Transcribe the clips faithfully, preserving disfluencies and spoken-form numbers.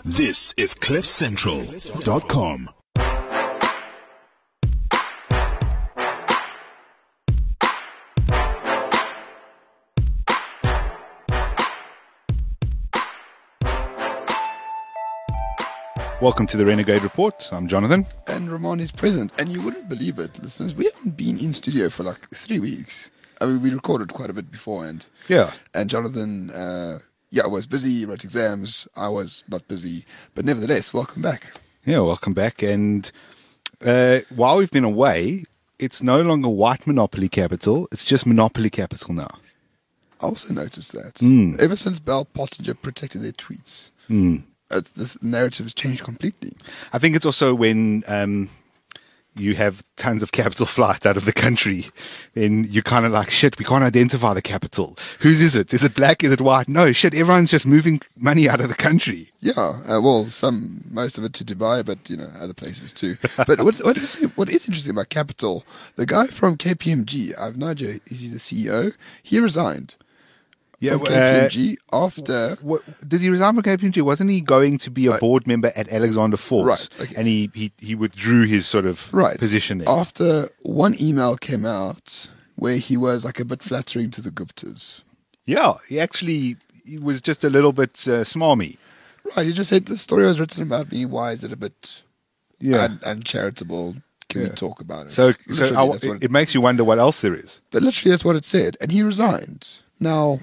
This is cliff central dot com. Welcome to the Renegade Report. I'm Jonathan. And Ramon is present. And you wouldn't believe it, listeners. We haven't been in studio for like three weeks. I mean, we recorded quite a bit beforehand. Yeah. And Jonathan, uh, yeah, was busy, wrote exams. I was not busy. But nevertheless, welcome back. Yeah, welcome back. And uh, while we've been away, it's no longer white monopoly capital. It's just monopoly capital now. I also noticed that. Mm. Ever since Bell Pottinger protected their tweets. Mm. It's, this narrative has changed completely. I think it's also when um, you have tons of capital flight out of the country, then you're kind of like, shit, we can't identify the capital. Whose is it? Is it black? Is it white? No, shit, everyone's just moving money out of the country. Yeah, uh, well, some, most of it to Dubai, but, you know, other places too. But what's, what, is, what is interesting about capital, the guy from K P M G, I have no idea, is he the C E O? He resigned. Yeah, K P M G uh, after what, did he resign from K P M G? Wasn't he going to be a uh, board member at Alexander Forbes? Right, okay. And he, he, he withdrew his sort of right. position there. After one email came out where he was like a bit flattering to the Guptas. Yeah, he actually he was just a little bit uh, smarmy. Right, he just said the story was written about me. Why is it a bit yeah. un- uncharitable? Can yeah. we talk about it? So, so I, it, it, it makes you wonder what else there is. But literally, that's what it said. And he resigned. Now,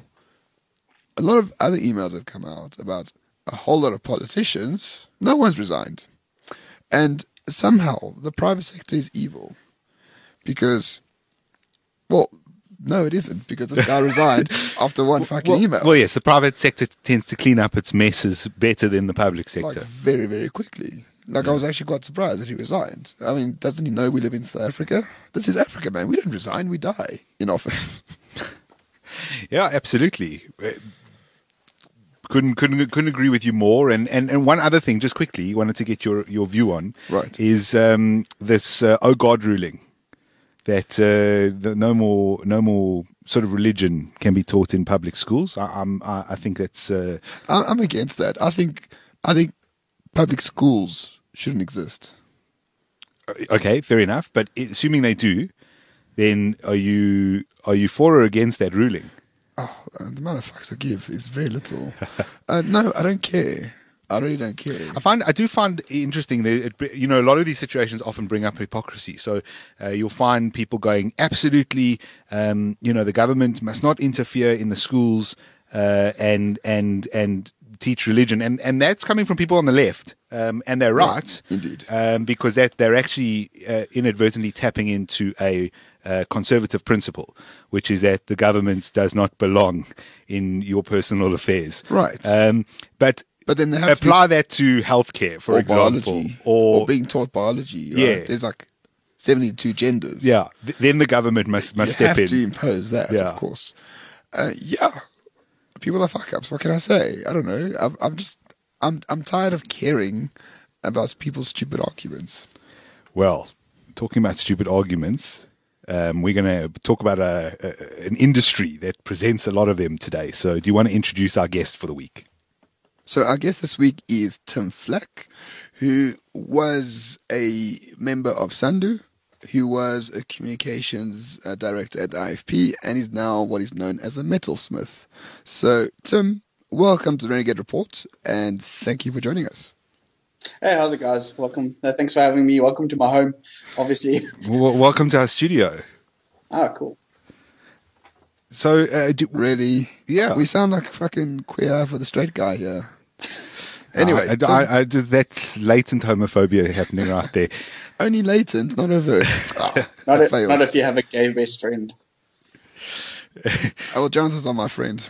a lot of other emails have come out about a whole lot of politicians. No one's resigned. And somehow the private sector is evil. Because, well, no, it isn't. Because this guy resigned after one fucking well, email. Well, yes, the private sector tends to clean up its messes better than the public sector. Like, very, very quickly. Like, yeah. I was actually quite surprised that he resigned. I mean, doesn't he know we live in South Africa? This is Africa, man. We don't resign, we die in office. Yeah, absolutely. Couldn't couldn't couldn't agree with you more. And, and, and one other thing, just quickly, wanted to get your, your view on, right. is um, this uh, oh God ruling that uh, the, no more no more sort of religion can be taught in public schools. I, I'm I, I think that's uh, I'm against that. I think I think public schools shouldn't exist. Okay, fair enough. But assuming they do, then are you are you for or against that ruling? Oh, uh, the amount of fucks I give is very little. uh, no, I don't care. I really don't care. I find I do find it interesting that it, you know a lot of these situations often bring up hypocrisy. So uh, you'll find people going absolutely, um, you know, the government must not interfere in the schools uh, and and and teach religion, and and that's coming from people on the left, um, and they're right, right indeed, um, because that they're actually uh, inadvertently tapping into a uh, conservative principle, which is that the government does not belong in your personal affairs, right? Um, but but then they have apply to be, that to healthcare, for or example, biology, or, or being taught biology. Right? Yeah, there's like seventy-two genders. Yeah, Th- then the government must must you step have in to impose that, yeah. of course. Uh, yeah. People are fuck ups. What can I say? I don't know. I'm, I'm just, I'm, I'm tired of caring about people's stupid arguments. Well, talking about stupid arguments, um, we're going to talk about a, a, an industry that presents a lot of them today. So, do you want to introduce our guest for the week? So, our guest this week is Tim Flack, who was a member of Sandu, who was a communications uh, director at I F P, and is now what is known as a metalsmith. So, Tim, welcome to the Renegade Report, and thank you for joining us. Hey, how's it, guys? Welcome. Uh, thanks for having me. Welcome to my home, obviously. Well, welcome to our studio. Ah, cool. So, uh, do, really? Yeah. We sound like fucking queer for the straight guy here. Anyway, uh, I, I, I, that's latent homophobia happening right there. Only latent, not overt. Oh, not, if, not if you have a gay best friend. Oh, well, Jonathan's not my friend.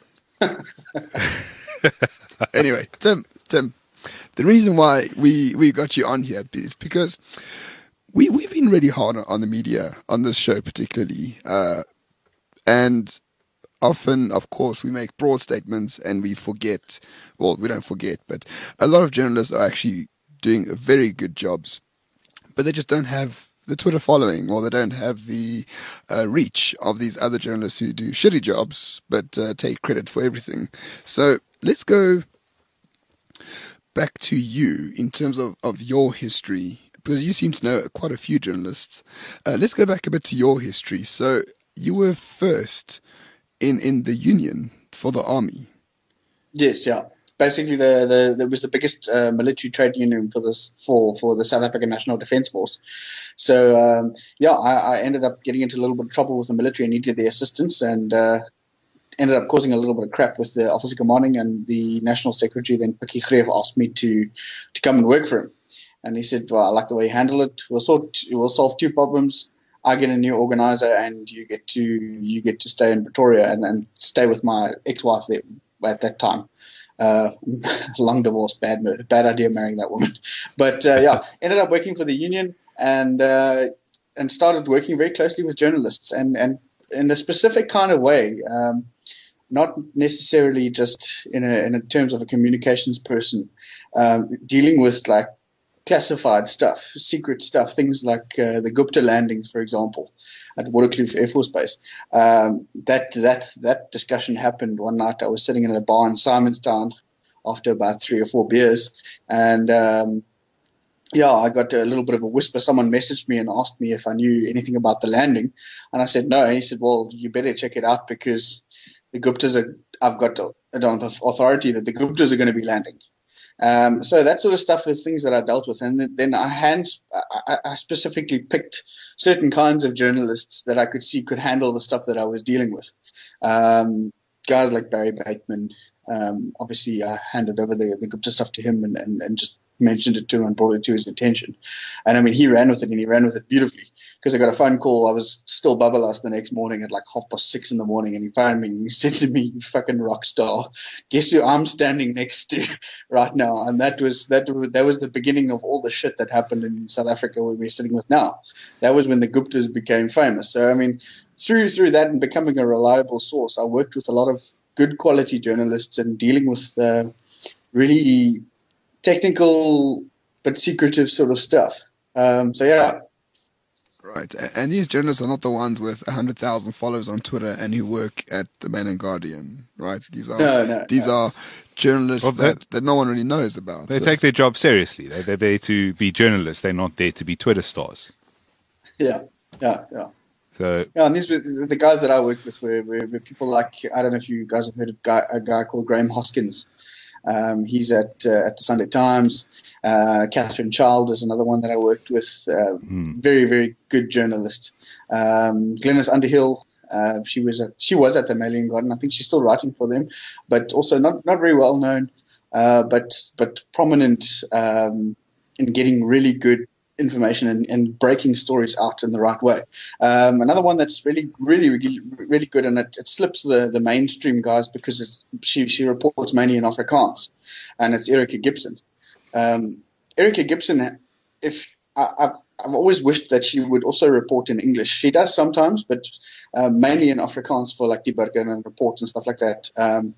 Anyway, Tim, Tim, the reason why we, we got you on here is because we, we've been really hard on the media, on this show particularly. Uh, and often, of course, we make broad statements and we forget, well, we don't forget, but a lot of journalists are actually doing very good jobs, but they just don't have the Twitter following, or they don't have the uh, reach of these other journalists who do shitty jobs, but uh, take credit for everything. So let's go back to you in terms of, of your history, because you seem to know quite a few journalists. Uh, let's go back a bit to your history. So you were first in, in the union for the army. Yes, yeah. Basically, the, the, the was the biggest uh, military trade union for this for, for the South African National Defence Force. So um, yeah, I, I ended up getting into a little bit of trouble with the military and needed their assistance, and uh, ended up causing a little bit of crap with the officer commanding, and the national secretary then Pikkie Greef asked me to to come and work for him. And he said, well, I like the way you handle it. We'll sort we'll solve two problems. I get a new organizer, and you get to you get to stay in Pretoria and then stay with my ex-wife there at that time. Uh, long divorce, bad bad idea marrying that woman. But uh, yeah, ended up working for the union, and uh, and started working very closely with journalists, and, and in a specific kind of way, um, not necessarily just in a, in a terms of a communications person, um, dealing with like classified stuff, secret stuff, things like uh, the Gupta landings, for example, at Waterkloof Air Force Base. Um, that that that discussion happened one night. I was sitting in a bar in Simonstown after about three or four beers, and um, yeah, I got a little bit of a whisper. Someone messaged me and asked me if I knew anything about the landing, and I said no. And he said, "Well, you better check it out because the Guptas are. I've got the authority that the Guptas are going to be landing." Um, so that sort of stuff is things that I dealt with, and then I hands I, I specifically picked certain kinds of journalists that I could see could handle the stuff that I was dealing with. Um, guys like Barry Bateman, um, obviously I handed over the, the Gupta stuff to him and, and, and just mentioned it to him and brought it to his attention. And I mean, he ran with it, and he ran with it beautifully, because I got a phone call. I was still babalas the next morning at like half past six in the morning, and he phoned me and he said to me, "You fucking rock star, guess who I'm standing next to right now?" And that was that that was the beginning of all the shit that happened in South Africa where we're sitting with now. That was when the Guptas became famous. So I mean, through through that and becoming a reliable source, I worked with a lot of good quality journalists and dealing with uh, really technical but secretive sort of stuff. Um, so yeah. Right, and these journalists are not the ones with one hundred thousand followers on Twitter and who work at the Mail and Guardian, right? These are no, no, these no. are journalists well, that, that no one really knows about. They so take their job seriously. They, they're there to be journalists. They're not there to be Twitter stars. Yeah, yeah, yeah. So yeah, and these were the guys that I worked with were, were, were people like, I don't know if you guys have heard of guy, a guy called Graham Hoskins. Um, he's at uh, at the Sunday Times. Uh, Catherine Child is another one that I worked with. Uh, hmm. Very, very good journalist. Um, Glenys Underhill. Uh, she was at she was at the Mail and Guardian. I think she's still writing for them, but also not not very well known, uh, but but prominent um, in getting really good information and, and breaking stories out in the right way. Um, another one that's really, really, really, really good, and it, it slips the, the mainstream guys because it's, she she reports mainly in Afrikaans, and it's Erica Gibson. Um, Erica Gibson, if I, I've, I've always wished that she would also report in English. She does sometimes, but uh, mainly in Afrikaans for like Die Burger and reports and stuff like that. Um,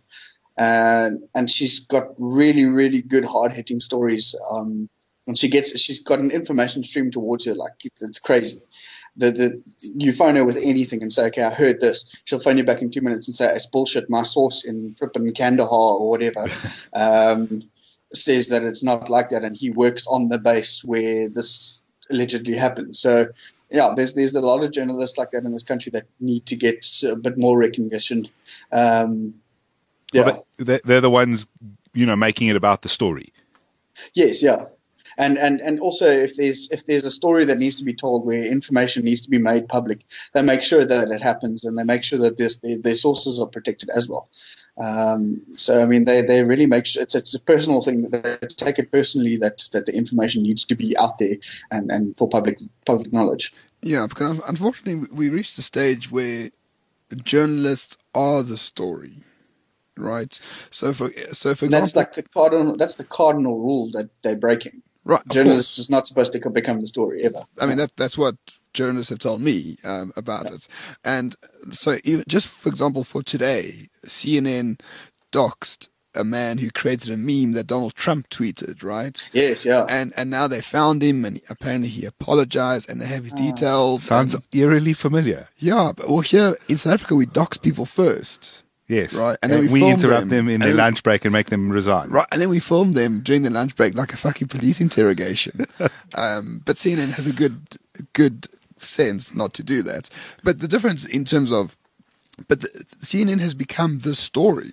and and she's got really, really good hard-hitting stories. Um, And she gets, she's got an information stream towards her, like it's crazy. The the you phone her with anything and say, okay, I heard this. She'll phone you back in two minutes and say, it's bullshit. My source in flippin' Kandahar or whatever um, says that it's not like that, and he works on the base where this allegedly happened. So yeah, there's there's a lot of journalists like that in this country that need to get a bit more recognition. Um, yeah, well, they, they're the ones, you know, making it about the story. Yes, yeah. And, and and also, if there's if there's a story that needs to be told where information needs to be made public, they make sure that it happens, and they make sure that this, their, their sources are protected as well. Um, so, I mean, they, they really make sure it's it's a personal thing. They take it personally that that the information needs to be out there and, and for public public knowledge. Yeah, because unfortunately, we reached the stage where journalists are the story. Right. So for so for and example, that's like the cardinal. That's the cardinal rule that they're breaking. Right, journalists is not supposed to become the story ever. I mean, that that's what journalists have told me um, about yeah. it. And so, even, just for example, for today, C N N doxed a man who created a meme that Donald Trump tweeted, right? Yes, yeah. And and now they found him, and apparently he apologized, and they have his oh. details. Sounds and, eerily familiar. Yeah, but well, here in South Africa, we dox people first. Yes. Right, And, and then we, we we filmed interrupt them, them, in and their then- lunch break and make them resign. Right, and then we filmed them during the lunch break like a fucking police interrogation. um, but C N N has a good, good sense not to do that. But the difference in terms of, but the, C N N has become the story.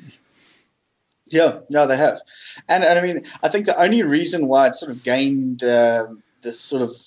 Yeah, yeah, they have. And, and I mean, I think the only reason why it sort of gained uh, this sort of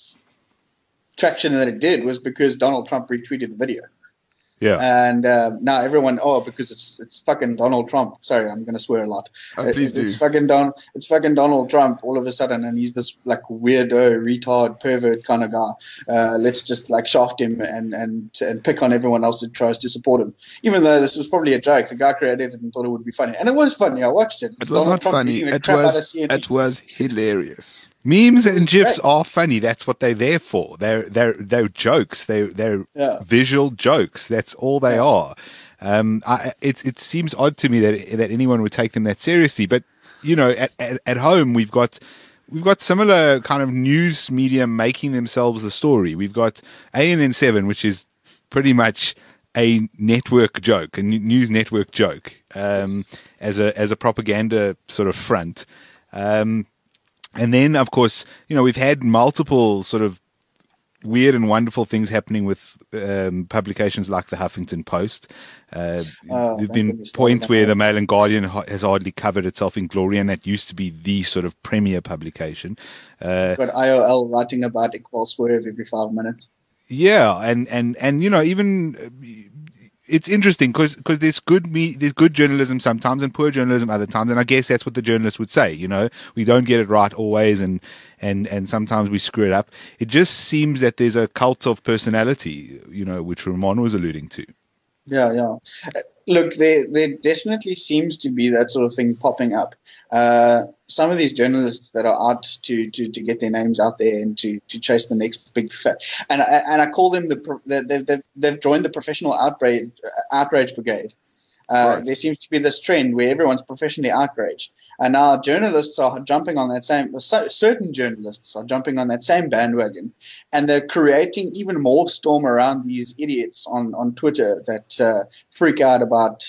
traction that it did was because Donald Trump retweeted the video. Yeah. And uh, now everyone, oh, because it's it's fucking Donald Trump. Sorry, I'm going to swear a lot. Oh, please It- do. It's fucking Don. It's fucking Donald Trump. All of a sudden, and he's this like weirdo, retard, pervert kind of guy. Uh, let's just like shaft him and and and pick on everyone else that tries to support him. Even though this was probably a joke, the guy created it and thought it would be funny, and it was funny. I watched it. It It's was Donald not Trump funny. beating the It crap out of was, C N N. it was hilarious. Memes was and GIFs great. are funny. That's what they're there for. They're they're they're jokes. They're they're Yeah. visual jokes. That's all they Yeah. are. Um, I, it it seems odd to me that that anyone would take them that seriously. But you know, at at, at home we've got. We've got similar kind of news media making themselves the story. We've got A N N seven, which is pretty much a network joke, a n- news network joke, um, as a as a propaganda sort of front. Um, and then, of course, you know, we've had multiple sort of weird and wonderful things happening with um, publications like the Huffington Post. Uh, Oh, there've don't been get me started points on where that. the Mail and Guardian ha- has hardly covered itself in glory, and that used to be the sort of premier publication. Uh, Got I O L writing about Iqbal Swerve every five minutes. yeah, and and and you know, even uh, it's interesting because there's good me there's good journalism sometimes and poor journalism other times, and I guess that's what the journalists would say. You know, we don't get it right always, and and and sometimes we screw it up. It just seems that there's a cult of personality, you know, which Ramon was alluding to. Yeah, yeah. Uh, Look, there there definitely seems to be that sort of thing popping up. Uh, some of these journalists that are out to, to, to get their names out there and to, to chase the next big fat, and I, and I call them the pro- they've they've they've joined the professional outrage outrage brigade. Uh, Right. There seems to be this trend where everyone's professionally outraged, and now journalists are jumping on that same. Certain journalists are jumping on that same bandwagon, and they're creating even more storm around these idiots on on Twitter that uh, freak out about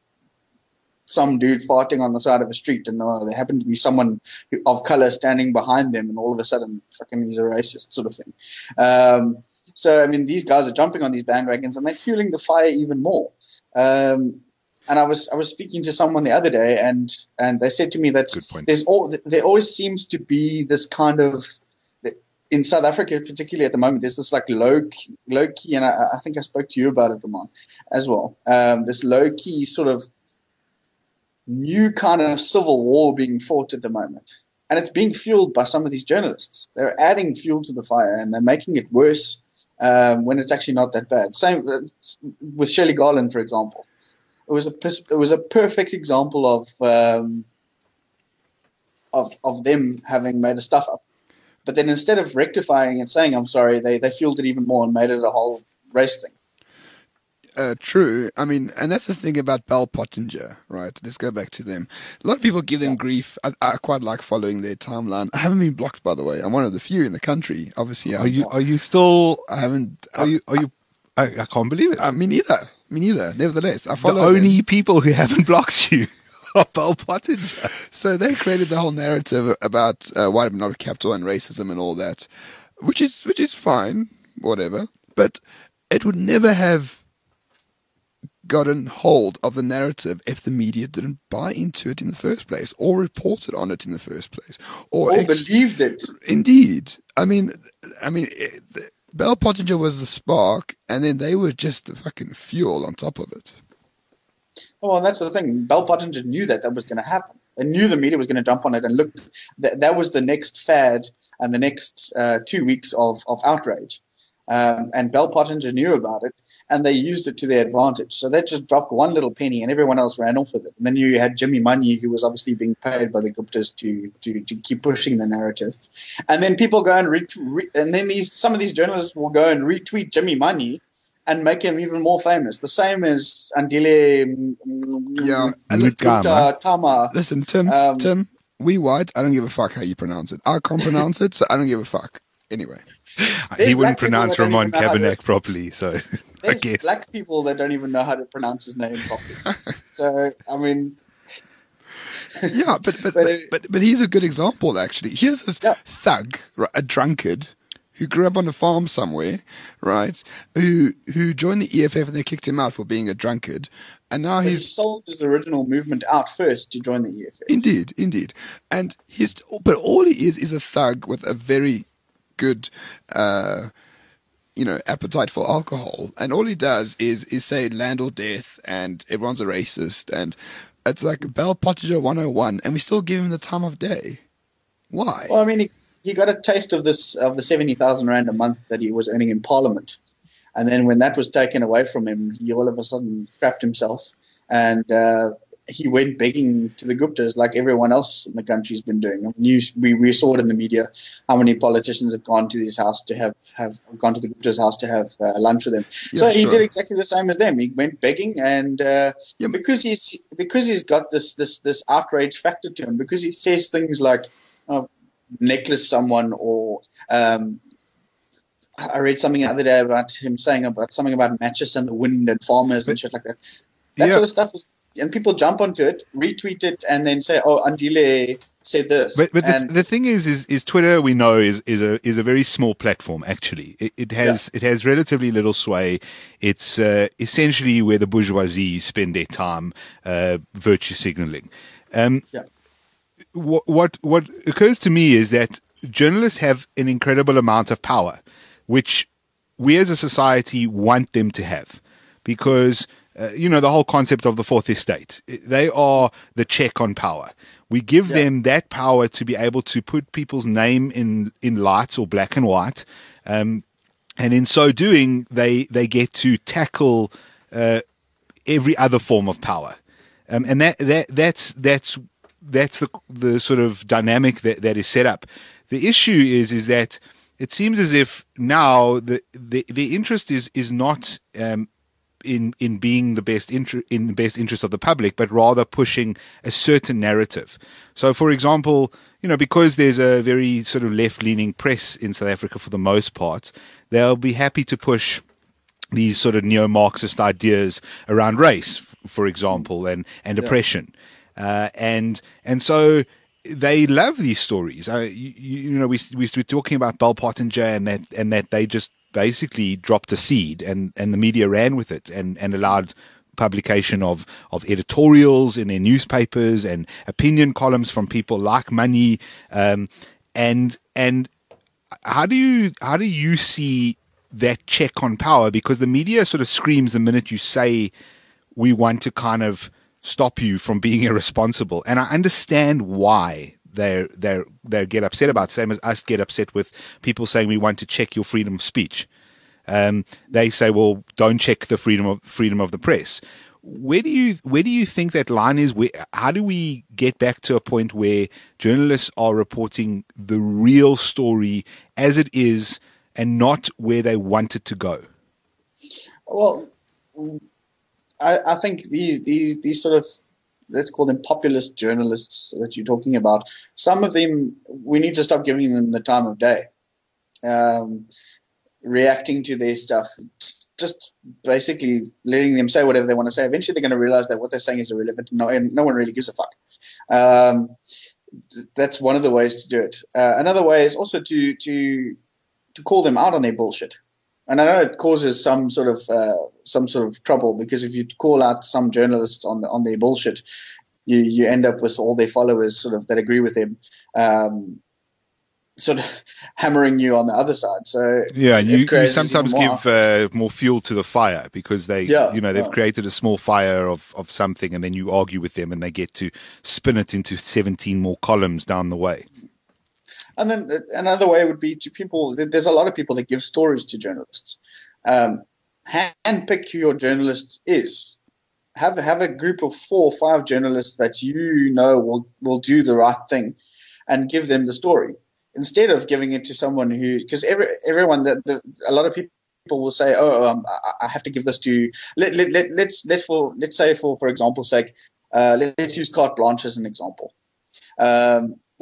some dude farting on the side of a street, and uh, there happened to be someone who, of color standing behind them, and all of a sudden, fucking, he's a racist, sort of thing. Um, so, I mean, these guys are jumping on these bandwagons, and they're fueling the fire even more. Um, and I was I was speaking to someone the other day, and and they said to me that Good point. there's all there always seems to be this kind of in South Africa, particularly at the moment, there's this like low key, low key, and I, I think I spoke to you about it, Ramon, as well. Um, this low key sort of new kind of civil war being fought at the moment. And it's being fueled by some of these journalists. They're adding fuel to the fire, and they're making it worse um, when it's actually not that bad. Same uh, with Shirley Garland, for example. It was a it was a perfect example of um, of of them having made a stuff up. But then instead of rectifying and saying I'm sorry, they they fueled it even more and made it a whole race thing. Uh, true. I mean, and that's the thing about Bell Pottinger, right? Let's go back to them. A lot of people give them grief. I, I quite like following their timeline. I haven't been blocked, by the way. I'm one of the few in the country. Obviously, Are I'm, you are you still? I haven't. Are you are you? I, I can't believe it. I, me neither. Me neither. Nevertheless, I the follow only them. people who haven't blocked you are Bell Pottinger. So they created the whole narrative about uh, white not capital and racism and all that, which is which is fine, whatever. But it would never have gotten hold of the narrative if the media didn't buy into it in the first place or reported on it in the first place or All ex- believed it. indeed. I mean, I mean, it, the, Bell Pottinger was the spark, and then they were just the fucking fuel on top of it. Well, and that's the thing. Bell Pottinger knew that that was going to happen. They knew the media was going to jump on it, and look, that that was the next fad and the next uh, two weeks of of outrage. Um, and Bell Pottinger knew about it, and they used it to their advantage. So they just dropped one little penny, and everyone else ran off with it. And then you had Jimmy Munyi, who was obviously being paid by the Guptas to to to keep pushing the narrative. And then people go and retweet, re- and then these some of these journalists will go and retweet Jimmy Munyi and make him even more famous. The same as Andile mm, Yeah, and Gupta, Gupta Tama. Listen, Tim, Um, Tim, we white, I don't give a fuck how you pronounce it. I can't pronounce it, so I don't give a fuck. Anyway, he wouldn't pronounce Ramon Cabernet to, properly, so I guess. Black people that don't even know how to pronounce his name properly. So, I mean... yeah, but but, but, but but he's a good example, actually. Here's this yeah. thug, a drunkard, who grew up on a farm somewhere, right, who who joined the E F F and they kicked him out for being a drunkard. And now but he's he sold his original movement out first to join the E F F. Indeed, indeed. And he's, but all he is is a thug with a very good, uh, you know, appetite for alcohol. And all he does is is say land or death, and everyone's a racist, and it's like Bell Pottinger one oh one, and we still give him the time of day. Why? Well, I mean, he, he got a taste of this of the seventy thousand rand a month that he was earning in Parliament. And then when that was taken away from him, he all of a sudden crapped himself. And uh, he went begging to the Guptas like everyone else in the country's been doing. I mean, you, we, we saw it in the media how many politicians have gone to his house to have, have gone to the Gupta's house to have uh, lunch with him. Yeah, so he sure. did exactly the same as them. He went begging, and uh, yeah. because he's because he's got this this this outrage factor to him, because he says things like oh, necklace someone, or um, I read something the other day about him saying about something about matches and the wind and farmers but, and shit like that. That yeah. sort of stuff is. And people jump onto it, retweet it, and then say, "Oh, Andile said this." But, but and the, the thing is, is, is Twitter, we know, is, is a is a very small platform. Actually, it, it has yeah. it has relatively little sway. It's uh, essentially where the bourgeoisie spend their time uh, virtue signaling. Um, yeah. What what what occurs to me is that journalists have an incredible amount of power, which we as a society want them to have, because. Uh, you know, the whole concept of the fourth estate. They are the check on power. We give yeah. them that power to be able to put people's name in, in lights or black and white. Um, and in so doing, they, they get to tackle uh, every other form of power. Um, and that, that that's that's that's the, the sort of dynamic that, that is set up. The issue is is that it seems as if now the the, the interest is, is not um, in in being the best inter- in the best interest of the public, but rather pushing a certain narrative. So, for example, you know, because there's a very sort of left-leaning press in South Africa for the most part, they'll be happy to push these sort of neo-Marxist ideas around race, for example, and and Yeah. oppression, uh, and and so. They love these stories. Uh, you, you know, we we were talking about Bell Pottinger and that and that they just basically dropped a seed, and, and the media ran with it and, and allowed publication of, of editorials in their newspapers and opinion columns from people like Money. Um, and and how do you how do you see that check on power? Because the media sort of screams the minute you say we want to kind of stop you from being irresponsible, and I understand why they they they get upset about it, same as us get upset with people saying we want to check your freedom of speech. Um, they say, well, don't check the freedom of freedom of the press. Where do you where do you think that line is? Where, how do we get back to a point where journalists are reporting the real story as it is and not where they want it to go? Well, I, I think these these these sort of, let's call them populist journalists that you're talking about, some of them, we need to stop giving them the time of day, um, reacting to their stuff, just basically letting them say whatever they want to say. Eventually they're going to realize that what they're saying is irrelevant, and no, and no one really gives a fuck. Um, that's one of the ways to do it. Uh, another way is also to to to call them out on their bullshit. And I know it causes some sort of uh, some sort of trouble, because if you call out some journalists on the, on their bullshit, you you end up with all their followers sort of that agree with them, um, sort of hammering you on the other side. So yeah, you, you sometimes give uh, more fuel to the fire, because they yeah, you know they've yeah. created a small fire of, of something, and then you argue with them, and they get to spin it into seventeen more columns down the way. And then another way would be to people, there's a lot of people that give stories to journalists. Um, handpick who your journalist is. Have have a group of four or five journalists that you know will, will do the right thing, and give them the story, instead of giving it to someone who, because every, everyone, the, the, a lot of people will say, oh, um, I, I have to give this to, let, let, let, let's, let's, for, let's say for, for example's sake, uh, let's use carte blanche as an example. Um,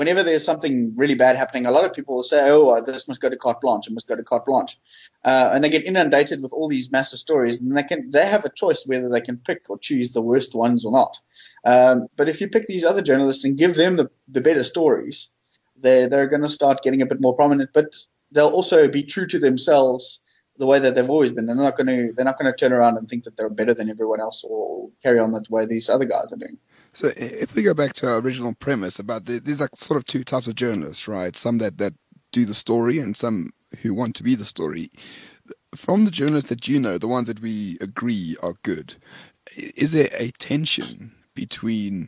whenever there's something really bad happening, a lot of people will say, oh, this must go to carte blanche, it must go to carte blanche. Uh, and they get inundated with all these massive stories, and they can they have a choice whether they can pick or choose the worst ones or not. Um, but if you pick these other journalists and give them the, the better stories, they're, they're going to start getting a bit more prominent, but they'll also be true to themselves the way that they've always been. They're not going to they're not going to turn around and think that they're better than everyone else or carry on the way these other guys are doing. So if we go back to our original premise about the, there's like sort of two types of journalists, right? Some that, that do the story and some who want to be the story. From the journalists that you know, the ones that we agree are good, is there a tension between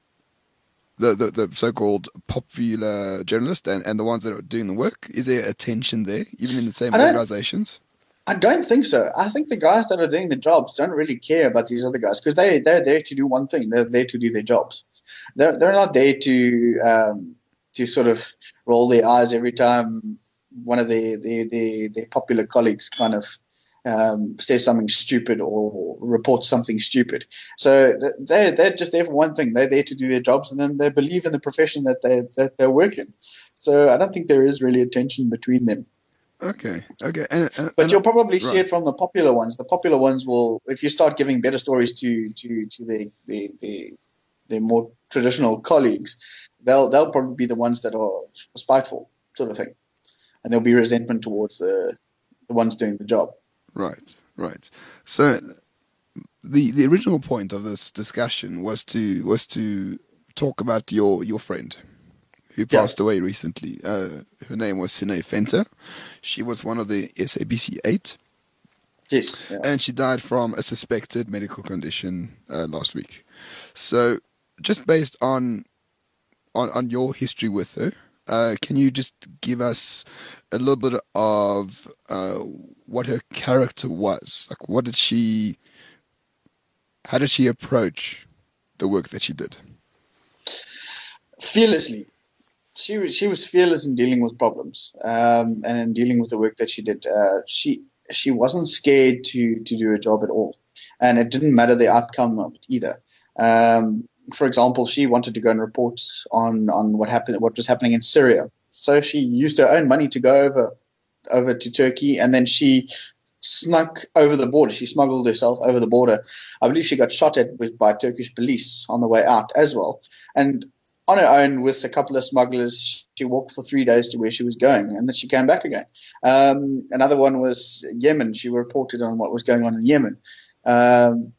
the, the, the so-called popular journalists and, and the ones that are doing the work? Is there a tension there, even in the same organizations? I don't think so. I think the guys that are doing the jobs don't really care about these other guys because they, they're there to do one thing. They're there to do their jobs. They're, they're not there to um, to sort of roll their eyes every time one of their, their, their, their popular colleagues kind of um, says something stupid or reports something stupid. So they're, they're just there for one thing. They're there to do their jobs, and then they believe in the profession that they that they're working. So I don't think there is really a tension between them. Okay, okay. And, and, but and, you'll probably right. see it from the popular ones. The popular ones will, if you start giving better stories to to to their their their, their more traditional colleagues, they'll they'll probably be the ones that are spiteful, sort of thing, and there'll be resentment towards the the ones doing the job. Right, right. So the the original point of this discussion was to was to talk about your your friend who passed yeah. away recently. Uh, her name was Sine Venter. She was one of the S A B C eight. Yes. Yeah. And she died from a suspected medical condition uh, last week. So just based on, on on your history with her, uh, can you just give us a little bit of uh, what her character was? Like, what did she, how did she approach the work that she did? Fearlessly. She was she was fearless in dealing with problems um, and in dealing with the work that she did. Uh, she she wasn't scared to to do her job at all, and it didn't matter the outcome of it either. Um, for example, she wanted to go and report on, on what happened, what was happening in Syria. So she used her own money to go over over to Turkey, and then she snuck over the border. She smuggled herself over the border. I believe she got shot at with, by Turkish police on the way out as well, and on her own with a couple of smugglers, she walked for three days to where she was going, and then she came back again. Um, another one was Yemen. She reported on what was going on in Yemen. Um,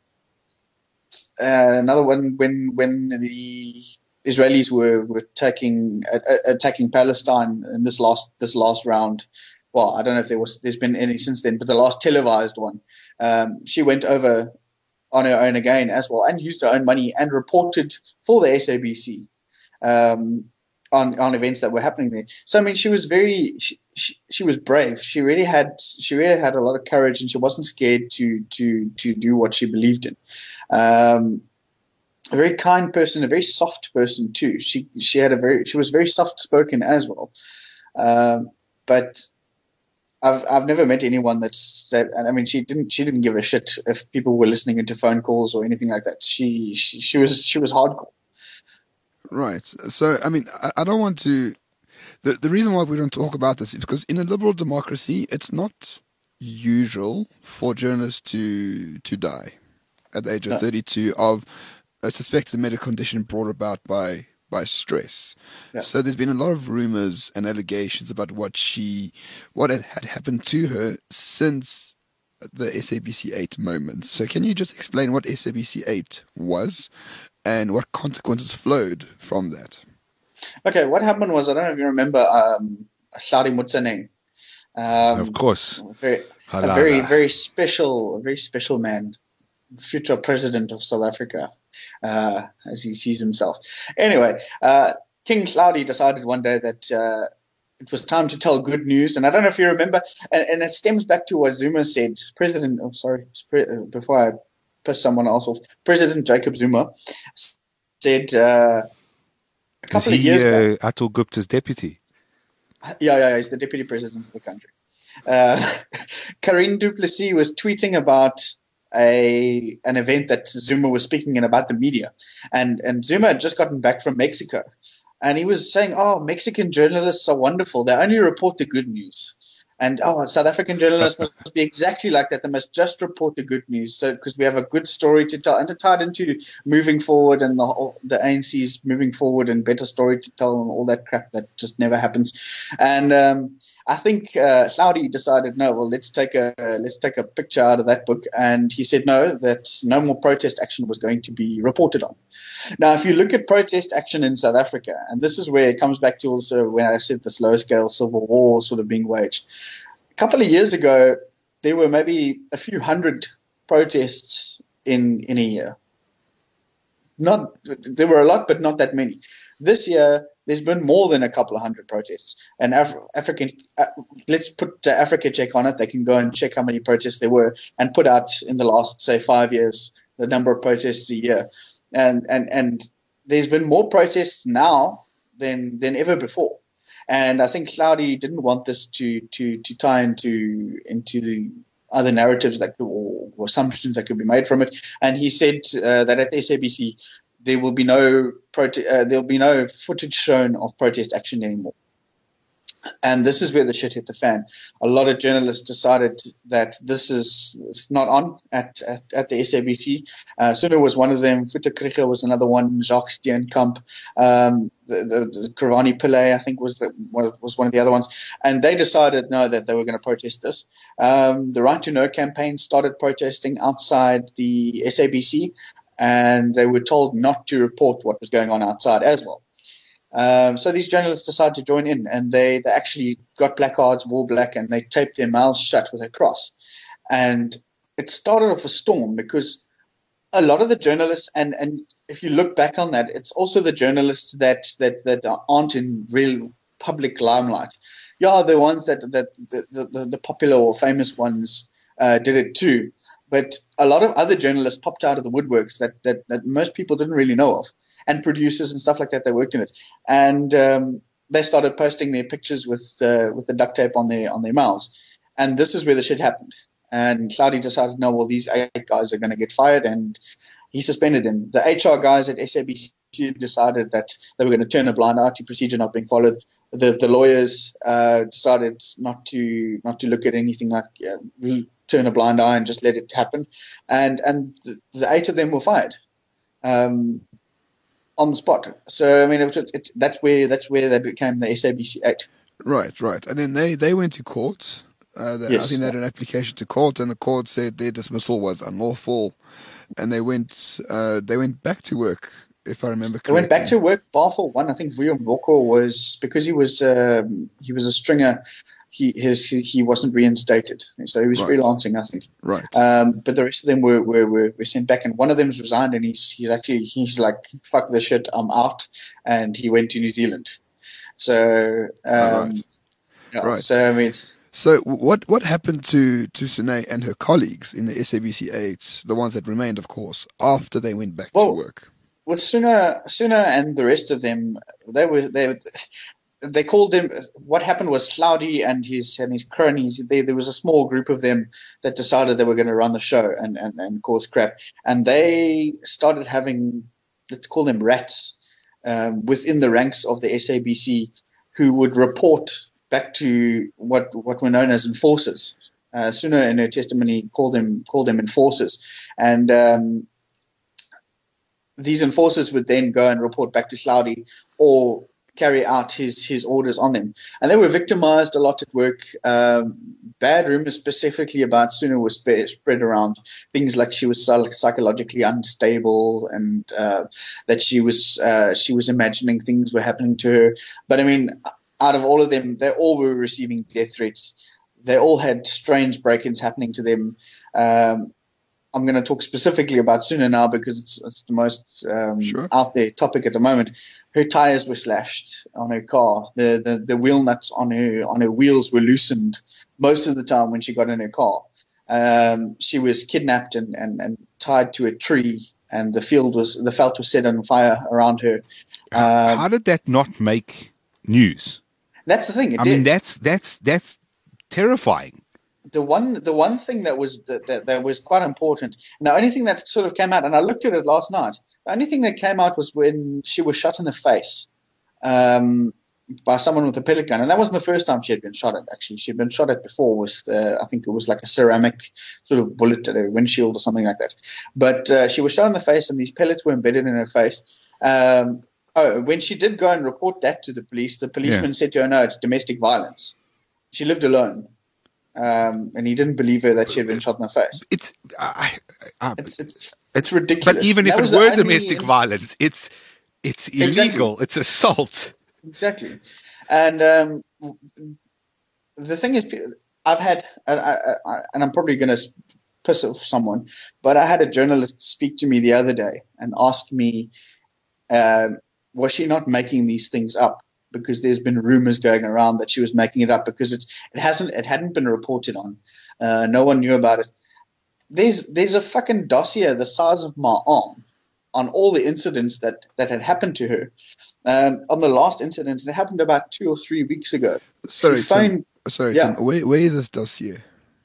uh, another one when when the Israelis were, were taking uh, attacking Palestine in this last this last round. Well, I don't know if there was there's been any since then, but the last televised one, um, she went over on her own again as well, and used her own money and reported for the S A B C. Um, on, on events that were happening there. So, I mean, she was very, she, she, she was brave. She really had, she really had a lot of courage, and she wasn't scared to, to, to do what she believed in. Um, a very kind person, a very soft person too. She, she had a very, she was very soft spoken as well. Um, but I've, I've never met anyone that's that, and I mean, she didn't, she didn't give a shit if people were listening into phone calls or anything like that. She, she, she was, she was hardcore. Right. So, I mean, I, I don't want to... The, the reason why we don't talk about this is because in a liberal democracy, it's not usual for journalists to to die at the age of no. thirty-two of a suspected medical condition brought about by, by stress. Yeah. So there's been a lot of rumors and allegations about what she... what had, had happened to her since the S A B C eight moment. So can you just explain what S A B C eight was and what consequences flowed from that? Okay, what happened was, I don't know if you remember um, Hlaudi Motsoeneng. Um, of course. A very, a very, very special, a very special man, future president of South Africa, uh, as he sees himself. Anyway, uh, King Hlaudi decided one day that uh, it was time to tell good news. And I don't know if you remember, and, and it stems back to what Zuma said. President, oh, sorry, before I piss someone else off, President Jacob Zuma said uh, a couple Is he, of years uh, back. Atul Gupta's deputy? Yeah, yeah, he's the deputy president of the country. Uh, Karine du Plessis was tweeting about a an event that Zuma was speaking in about the media, and and Zuma had just gotten back from Mexico, And he was saying, oh, Mexican journalists are wonderful. They only report the good news. And, oh, South African journalists must be exactly like that. They must just report the good news. So, because we have a good story to tell, and to tie it into moving forward and the, the A N C's moving forward and better story to tell and all that crap that just never happens. And, um, I think, uh, Hlaudi decided, no, well, let's take a, uh, let's take a picture out of that book. And he said, no, that no more protest action was going to be reported on. Now, if you look at protest action in South Africa, and this is where it comes back to also when I said this low-scale civil war sort of being waged. A couple of years ago, there were maybe a few hundred protests in, in a year. Not, there were a lot, but not that many. This year, there's been more than a couple of hundred protests. And Af- African, uh, let's put uh, Africa Check on it. They can go and check how many protests there were and put out in the last, say, five years, the number of protests a year. And, and, and there's been more protests now than, than ever before. And I think Hlaudi didn't want this to, to, to tie into, into the other narratives that, or, or assumptions that could be made from it. And he said uh, that at S A B C, there will be no prote- uh, there will be no footage shown of protest action anymore. And this is where the shit hit the fan. A lot of journalists decided that this is it's not on at, at, at the S A B C. Uh, Suno was one of them. Futa Krige was another one. Jacques Steenkamp, um, the, the, the Kravani Pillay, I think, was the, was one of the other ones. And they decided, no, that they were going to protest this. Um, the Right to Know campaign started protesting outside the S A B C, and they were told not to report what was going on outside as well. Um, so these journalists decided to join in, and they, they actually got placards, wore black, and they taped their mouths shut with a cross. And it started off a storm because a lot of the journalists, and, and if you look back on that, it's also the journalists that, that, that aren't in real public limelight. Yeah, the ones that, that the, the, the popular or famous ones uh, did it too. But a lot of other journalists popped out of the woodworks that, that, that most people didn't really know of. And producers and stuff like that, they worked in it, and um, they started posting their pictures with uh, with the duct tape on their on their mouths, and this is where the shit happened. And Hlaudi decided, no, well, these eight guys are going to get fired, and he suspended them. The H R guys at S A B C decided that they were going to turn a blind eye to procedure not being followed. The the lawyers uh, decided not to not to look at anything like uh, turn a blind eye and just let it happen, and and the, the eight of them were fired. Um, on the spot. So I mean, it, it, that's where that's where they became the S A B C eight. Right, right. And then they, they went to court. Uh, they, yes. I think they had an application to court, and the court said their dismissal was unlawful, and they went uh, they went back to work, if I remember correctly. They went back to work, bar for one. I think William Voko was, because he was um, he was a stringer. He his he, he wasn't reinstated, so he was right. freelancing, I think. Right. Um, but the rest of them were, were, were, were sent back, and one of them's resigned, and he's he's actually he's like, fuck this shit, I'm out, and he went to New Zealand. So um, right. Yeah, right. So I mean, so what what happened to to Sune and her colleagues in the S A B C eight, the ones that remained, of course, after they went back well, to work? With Suna, Suna and the rest of them, they were they. They called him. What happened was Hlaudi and his and his cronies. They, there was a small group of them that decided they were going to run the show and, and, and cause crap. And they started having, let's call them rats, um, within the ranks of the S A B C, who would report back to what what were known as enforcers. Uh, Suna, in her testimony, called them called them enforcers, and um, these enforcers would then go and report back to Hlaudi or carry out his, his orders on them. And they were victimized a lot at work. Um, bad rumors specifically about Suna were spread, spread around. Things like she was psychologically unstable, and uh, that she was uh, she was imagining things were happening to her. But I mean, out of all of them, they all were receiving death threats. They all had strange break-ins happening to them. Um, I'm going to talk specifically about Suna now because it's, it's the most um, sure. out there topic at the moment. Her tires were slashed on her car. The, the the wheel nuts on her on her wheels were loosened most of the time when she got in her car. Um, she was kidnapped and, and, and tied to a tree, and the field was the veld was set on fire around her. Um, How did that not make news? That's the thing. It I did. mean, that's that's that's terrifying. The one, the one thing that was that, that, that was quite important, and the only thing that sort of came out, and I looked at it last night. The only thing that came out was when she was shot in the face. um, by someone with a pellet gun. And that wasn't the first time she had been shot at, actually. She'd been shot at before with, uh, I think it was like a ceramic sort of bullet at her windshield or something like that. But uh, she was shot in the face, and these pellets were embedded in her face. Um, oh, when she did go and report that to the police, the policeman yeah. said to her, no, it's domestic violence. She lived alone. Um, and he didn't believe her that she had been shot in the face. It's, I, I, I, it's, it's, it's ridiculous. But even if it were domestic only... violence, it's, it's illegal. Exactly. It's assault. Exactly. And um, the thing is, I've had, I, I, I, and I'm probably going to piss off someone, but I had a journalist speak to me the other day and ask me, um, was she not making these things up? Because there's been rumors going around that she was making it up because it's, it hasn't, it hadn't been reported on. Uh, no one knew about it. There's, there's a fucking dossier the size of my arm on all the incidents that, that had happened to her. Um, on the last incident, it happened about two or three weeks ago. Sorry, phoned, Tim, sorry, yeah. Tim, where, where is this dossier?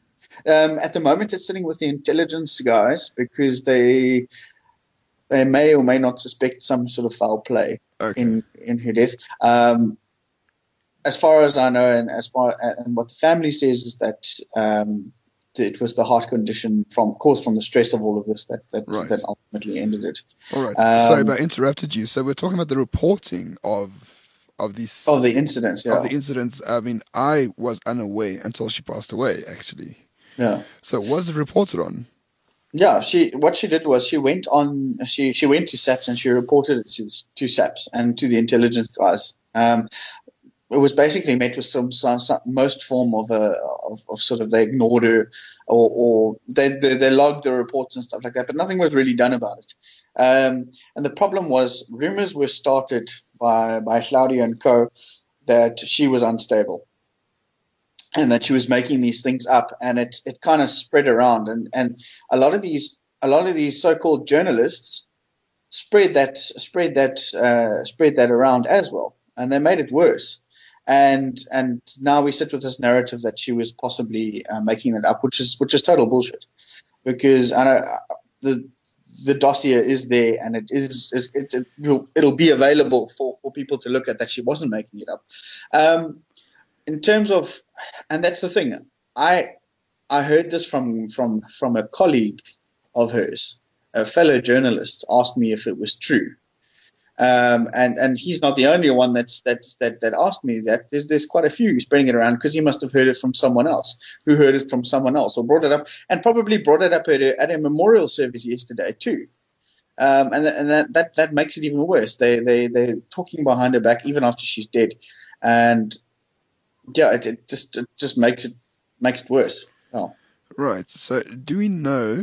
Um, at the moment, it's sitting with the intelligence guys because they they may or may not suspect some sort of foul play okay. in in her death. Um, as far as I know, and as far and what the family says is that um, it was the heart condition from caused from the stress of all of this that that, right. that ultimately ended it. All right. Um, Sorry, but I interrupted you. So we're talking about the reporting of of these of the incidents. Yeah. Of the incidents. I mean, I was unaware until she passed away. Actually. Yeah. So was it reported on? Yeah. She what she did was she went on. She she went to SAPS and she reported it to, to SAPS and to the intelligence guys. Um, it was basically met with some, some, some most form of a of, of sort of they ignored her or, or they, they they logged the reports and stuff like that, but nothing was really done about it. Um, and the problem was rumors were started by by Claudia and co that she was unstable and that she was making these things up, and it it kind of spread around, and and a lot of these a lot of these so-called journalists spread that spread that uh, spread that around as well, and they made it worse. And and now we sit with this narrative that she was possibly uh, making it up, which is which is total bullshit. Because I know the the dossier is there, and it is, is it, it will, it'll be available for, for people to look at that she wasn't making it up. Um, in terms of, and that's the thing, I I heard this from from from a colleague of hers, a fellow journalist, asked me if it was true. Um, and, and he's not the only one that's, that, that, that asked me that. There's, there's quite a few spreading it around because he must have heard it from someone else who heard it from someone else or brought it up and probably brought it up at a, at a memorial service yesterday too. Um, and, th- and that, that, that makes it even worse. They, they, they're talking behind her back even after she's dead. And yeah, it, it just, it just makes it, makes it worse. Oh. Right. So do we know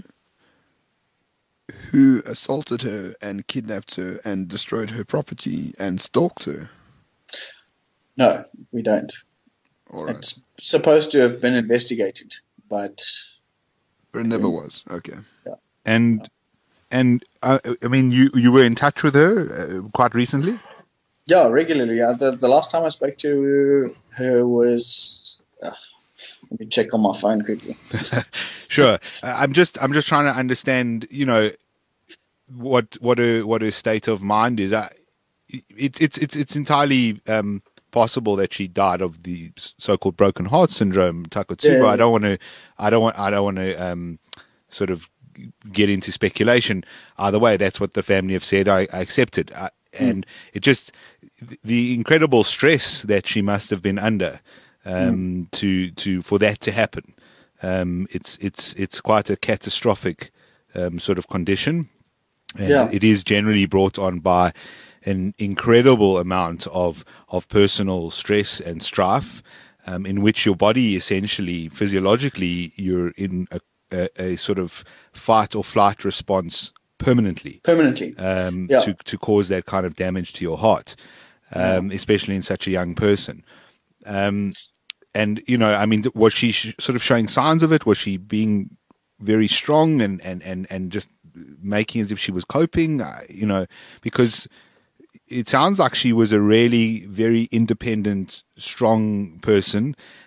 who assaulted her and kidnapped her and destroyed her property and stalked her? No, we don't. All right. It's supposed to have been investigated, but... But it never was. Okay. Yeah. And, yeah. and uh, I mean, you, you were in touch with her uh, quite recently? Yeah, regularly. Uh, the, the last time I spoke to her was... Uh, let me check on my phone quickly. Sure. Uh, I'm just I'm just trying to understand, you know, what what her what her state of mind is. Uh, it's it's it's it's entirely um, possible that she died of the so-called broken heart syndrome, Takotsubo. Yeah. I don't want to I don't want I don't want to um, sort of get into speculation. Either way, that's what the family have said. I, I accept it, uh, and mm. it just the incredible stress that she must have been under. Um, mm. to, to, for that to happen. Um, it's, it's, it's quite a catastrophic, um, sort of condition. And yeah. it is generally brought on by an incredible amount of, of personal stress and strife, um, in which your body essentially, physiologically, you're in a, a, a sort of fight or flight response permanently. Permanently. Um, yeah. to, to cause that kind of damage to your heart, um, yeah. especially in such a young person. Um, And, you know, I mean, was she sh- sort of showing signs of it? Was she being very strong and, and, and, and just making as if she was coping? Uh, you know, because it sounds like she was a really very independent, strong person.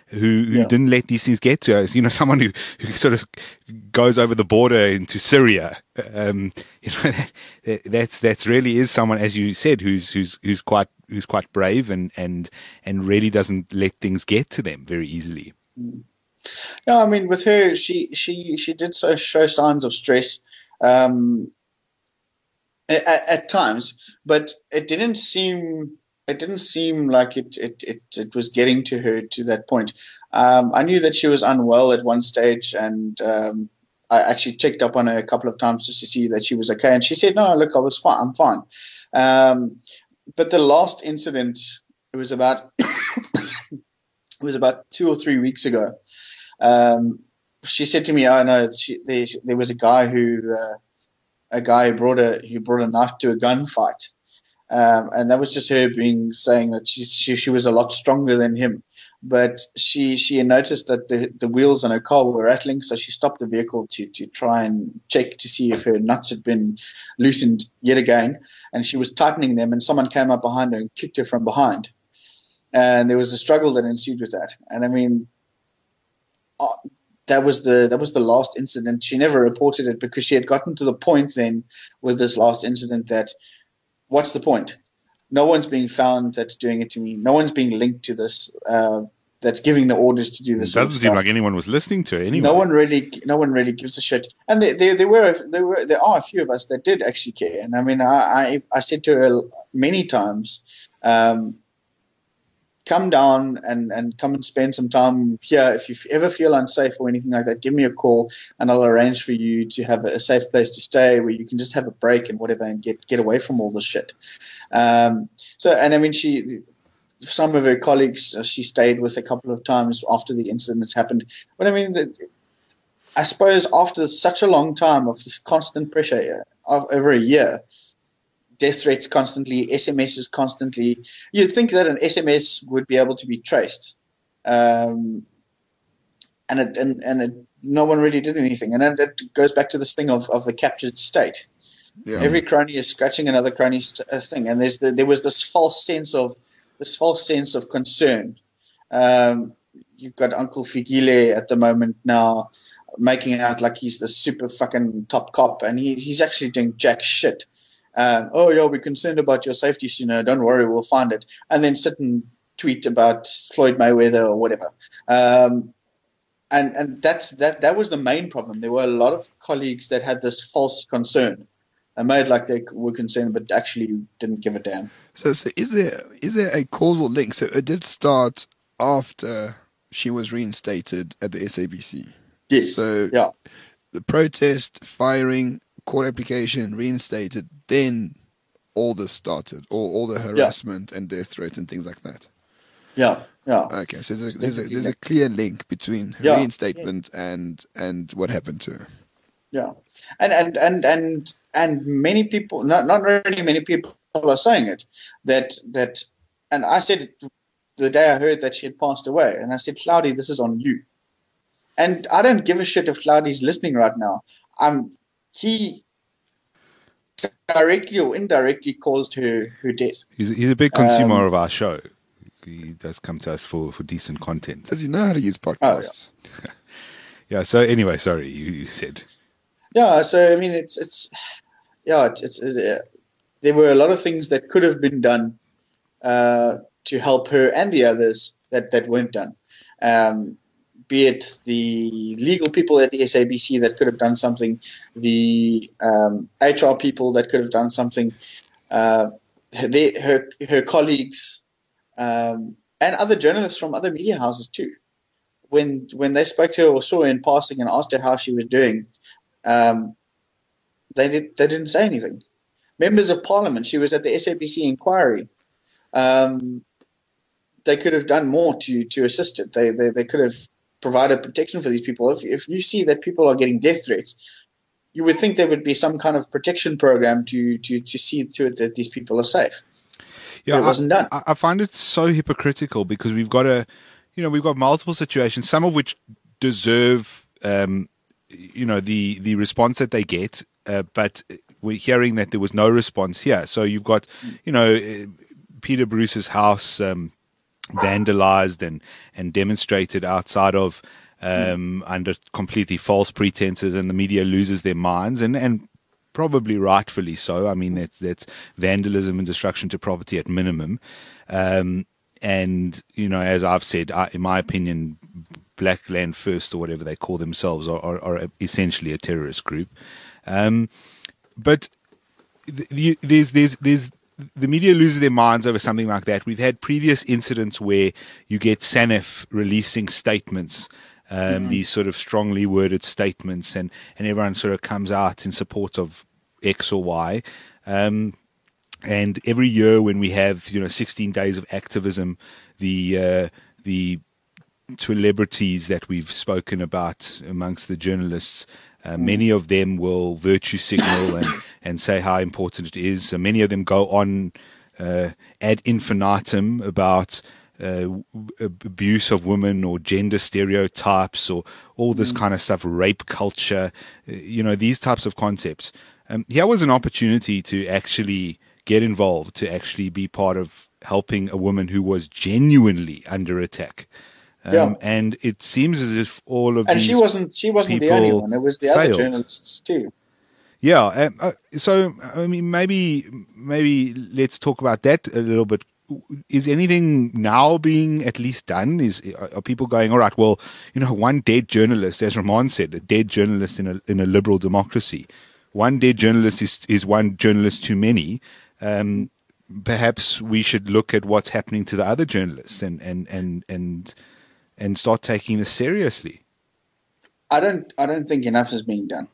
who, who Yeah. didn't let these things get to us. You know, someone who, who sort of goes over the border into Syria. Um, you know, that, that's that's really is someone, as you said, who's who's who's quite who's quite brave and and and really doesn't let things get to them very easily. No, I mean, with her, she she she did so show signs of stress um, at, at times, but it didn't seem it didn't seem like it it it, it was getting to her to that point. Um, I knew that she was unwell at one stage, and um, I actually checked up on her a couple of times just to see that she was okay. And she said, "No, look, I was fine. I'm fine." Um, but the last incident, it was about it was about two or three weeks ago. Um, she said to me, "Oh no, she, there, there was a guy who, uh, a guy who brought a who brought a knife to a gunfight, um, and that was just her being saying that she, she she was a lot stronger than him." But she she had noticed that the the wheels on her car were rattling, so she stopped the vehicle to to try and check to see if her nuts had been loosened yet again, and she was tightening them, and someone came up behind her and kicked her from behind, and there was a struggle that ensued with that, and I mean. Uh, that was the that was the last incident. She never reported it because she had gotten to the point then with this last incident that what's the point? No one's being found that's doing it to me. No one's being linked to this. Uh, that's giving the orders to do this. It sort of doesn't seem stuff. like anyone was listening to her anyway. No one really, no one really gives a shit. And there, there, there were, there were, there are a few of us that did actually care. And I mean, I, I, I said to her many times, um, come down and, and come and spend some time here. If you ever feel unsafe or anything like that, give me a call and I'll arrange for you to have a safe place to stay where you can just have a break and whatever and get, get away from all this shit. Um, so, and I mean, she, some of her colleagues, uh, she stayed with a couple of times after the incidents happened. But I mean, the, I suppose after such a long time of this constant pressure of over a year, death threats constantly, S M Ses constantly. You'd think that an S M S would be able to be traced, um, and it, and and it, no one really did anything. And then that goes back to this thing of, of the captured state. Yeah. Every crony is scratching another crony's uh, thing, and there's the, there was this false sense of this false sense of concern. Um, you've got Uncle Figile at the moment now making out like he's the super fucking top cop, and he, he's actually doing jack shit. Uh, oh, yeah, we're concerned about your safety, Sooner. Don't worry, we'll find it. And then sit and tweet about Floyd Mayweather or whatever. Um, and and that's that. That was the main problem. There were a lot of colleagues that had this false concern and made like they were concerned, but actually didn't give a damn. So, so is there is there a causal link? So it did start after she was reinstated at the S A B C. Yes. So yeah. the protest, firing, court application, reinstated, then all this started, all, all the harassment yeah. and death threats and things like that. Yeah, yeah. Okay, so there's a, there's a, there's a clear link between her yeah. reinstatement yeah. and and what happened to her. Yeah, and and and and and many people, not not really many people, are saying it that that, and I said it the day I heard that she had passed away, and I said, Cloudy, this is on you. And I don't give a shit if Cloudy's listening right now. I'm he directly or indirectly caused her her death. He's he's a big consumer um, of our show. He does come to us for, for decent content. Does he know how to use podcasts? Oh, yeah. yeah. So anyway, sorry, you, you said. Yeah. So I mean, it's it's yeah. It's, it's uh, there were a lot of things that could have been done uh, to help her and the others that that weren't done. Um, be it the legal people at the S A B C that could have done something, the um, H R people that could have done something, uh, they, her her colleagues. Um, and other journalists from other media houses too. When when they spoke to her or saw her in passing and asked her how she was doing, um, they did they didn't say anything. Members of Parliament, she was at the S A B C inquiry. Um, they could have done more to to assist it. They they, they could have provided protection for these people. If if you see that people are getting death threats, you would think there would be some kind of protection program to to to see to it that these people are safe. Yeah, it wasn't I, done. I find it so hypocritical because we've got a, you know, we've got multiple situations, some of which deserve, um, you know, the the response that they get, uh, but we're hearing that there was no response here. So you've got, you know, uh, Peter Bruce's house, um, vandalized and, and demonstrated outside of um, under completely false pretenses, and the media loses their minds, and, and probably rightfully so. I mean, that's that's vandalism and destruction to property at minimum. Um, and, you know, as I've said, I, in my opinion, Black Land First, or whatever they call themselves, are, are, are essentially a terrorist group. Um, but th- there's there's there's the media loses their minds over something like that. We've had previous incidents where you get SANEF releasing statements, um, mm-hmm. these sort of strongly worded statements, and, and everyone sort of comes out in support of X or Y. Um, and every year when we have, you know, sixteen days of activism, the uh, the celebrities that we've spoken about amongst the journalists, Uh, many of them will virtue signal and, and say how important it is. So many of them go on uh, ad infinitum about uh, abuse of women or gender stereotypes or all this mm. kind of stuff, rape culture, uh, you know, these types of concepts. Um, here was an opportunity to actually get involved, to actually be part of helping a woman who was genuinely under attack. Um, yeah. And it seems as if all of and these she wasn't she wasn't the only one. It was the failed. other journalists too. Yeah. Um, uh, so I mean, maybe maybe let's talk about that a little bit. Is anything now being at least done? Is are people going, all right? Well, you know, one dead journalist, as Ramon said, a dead journalist in a in a liberal democracy, one dead journalist is is one journalist too many. Um, perhaps we should look at what's happening to the other journalists and and and and. and start taking this seriously. I don't. I don't think enough is being done.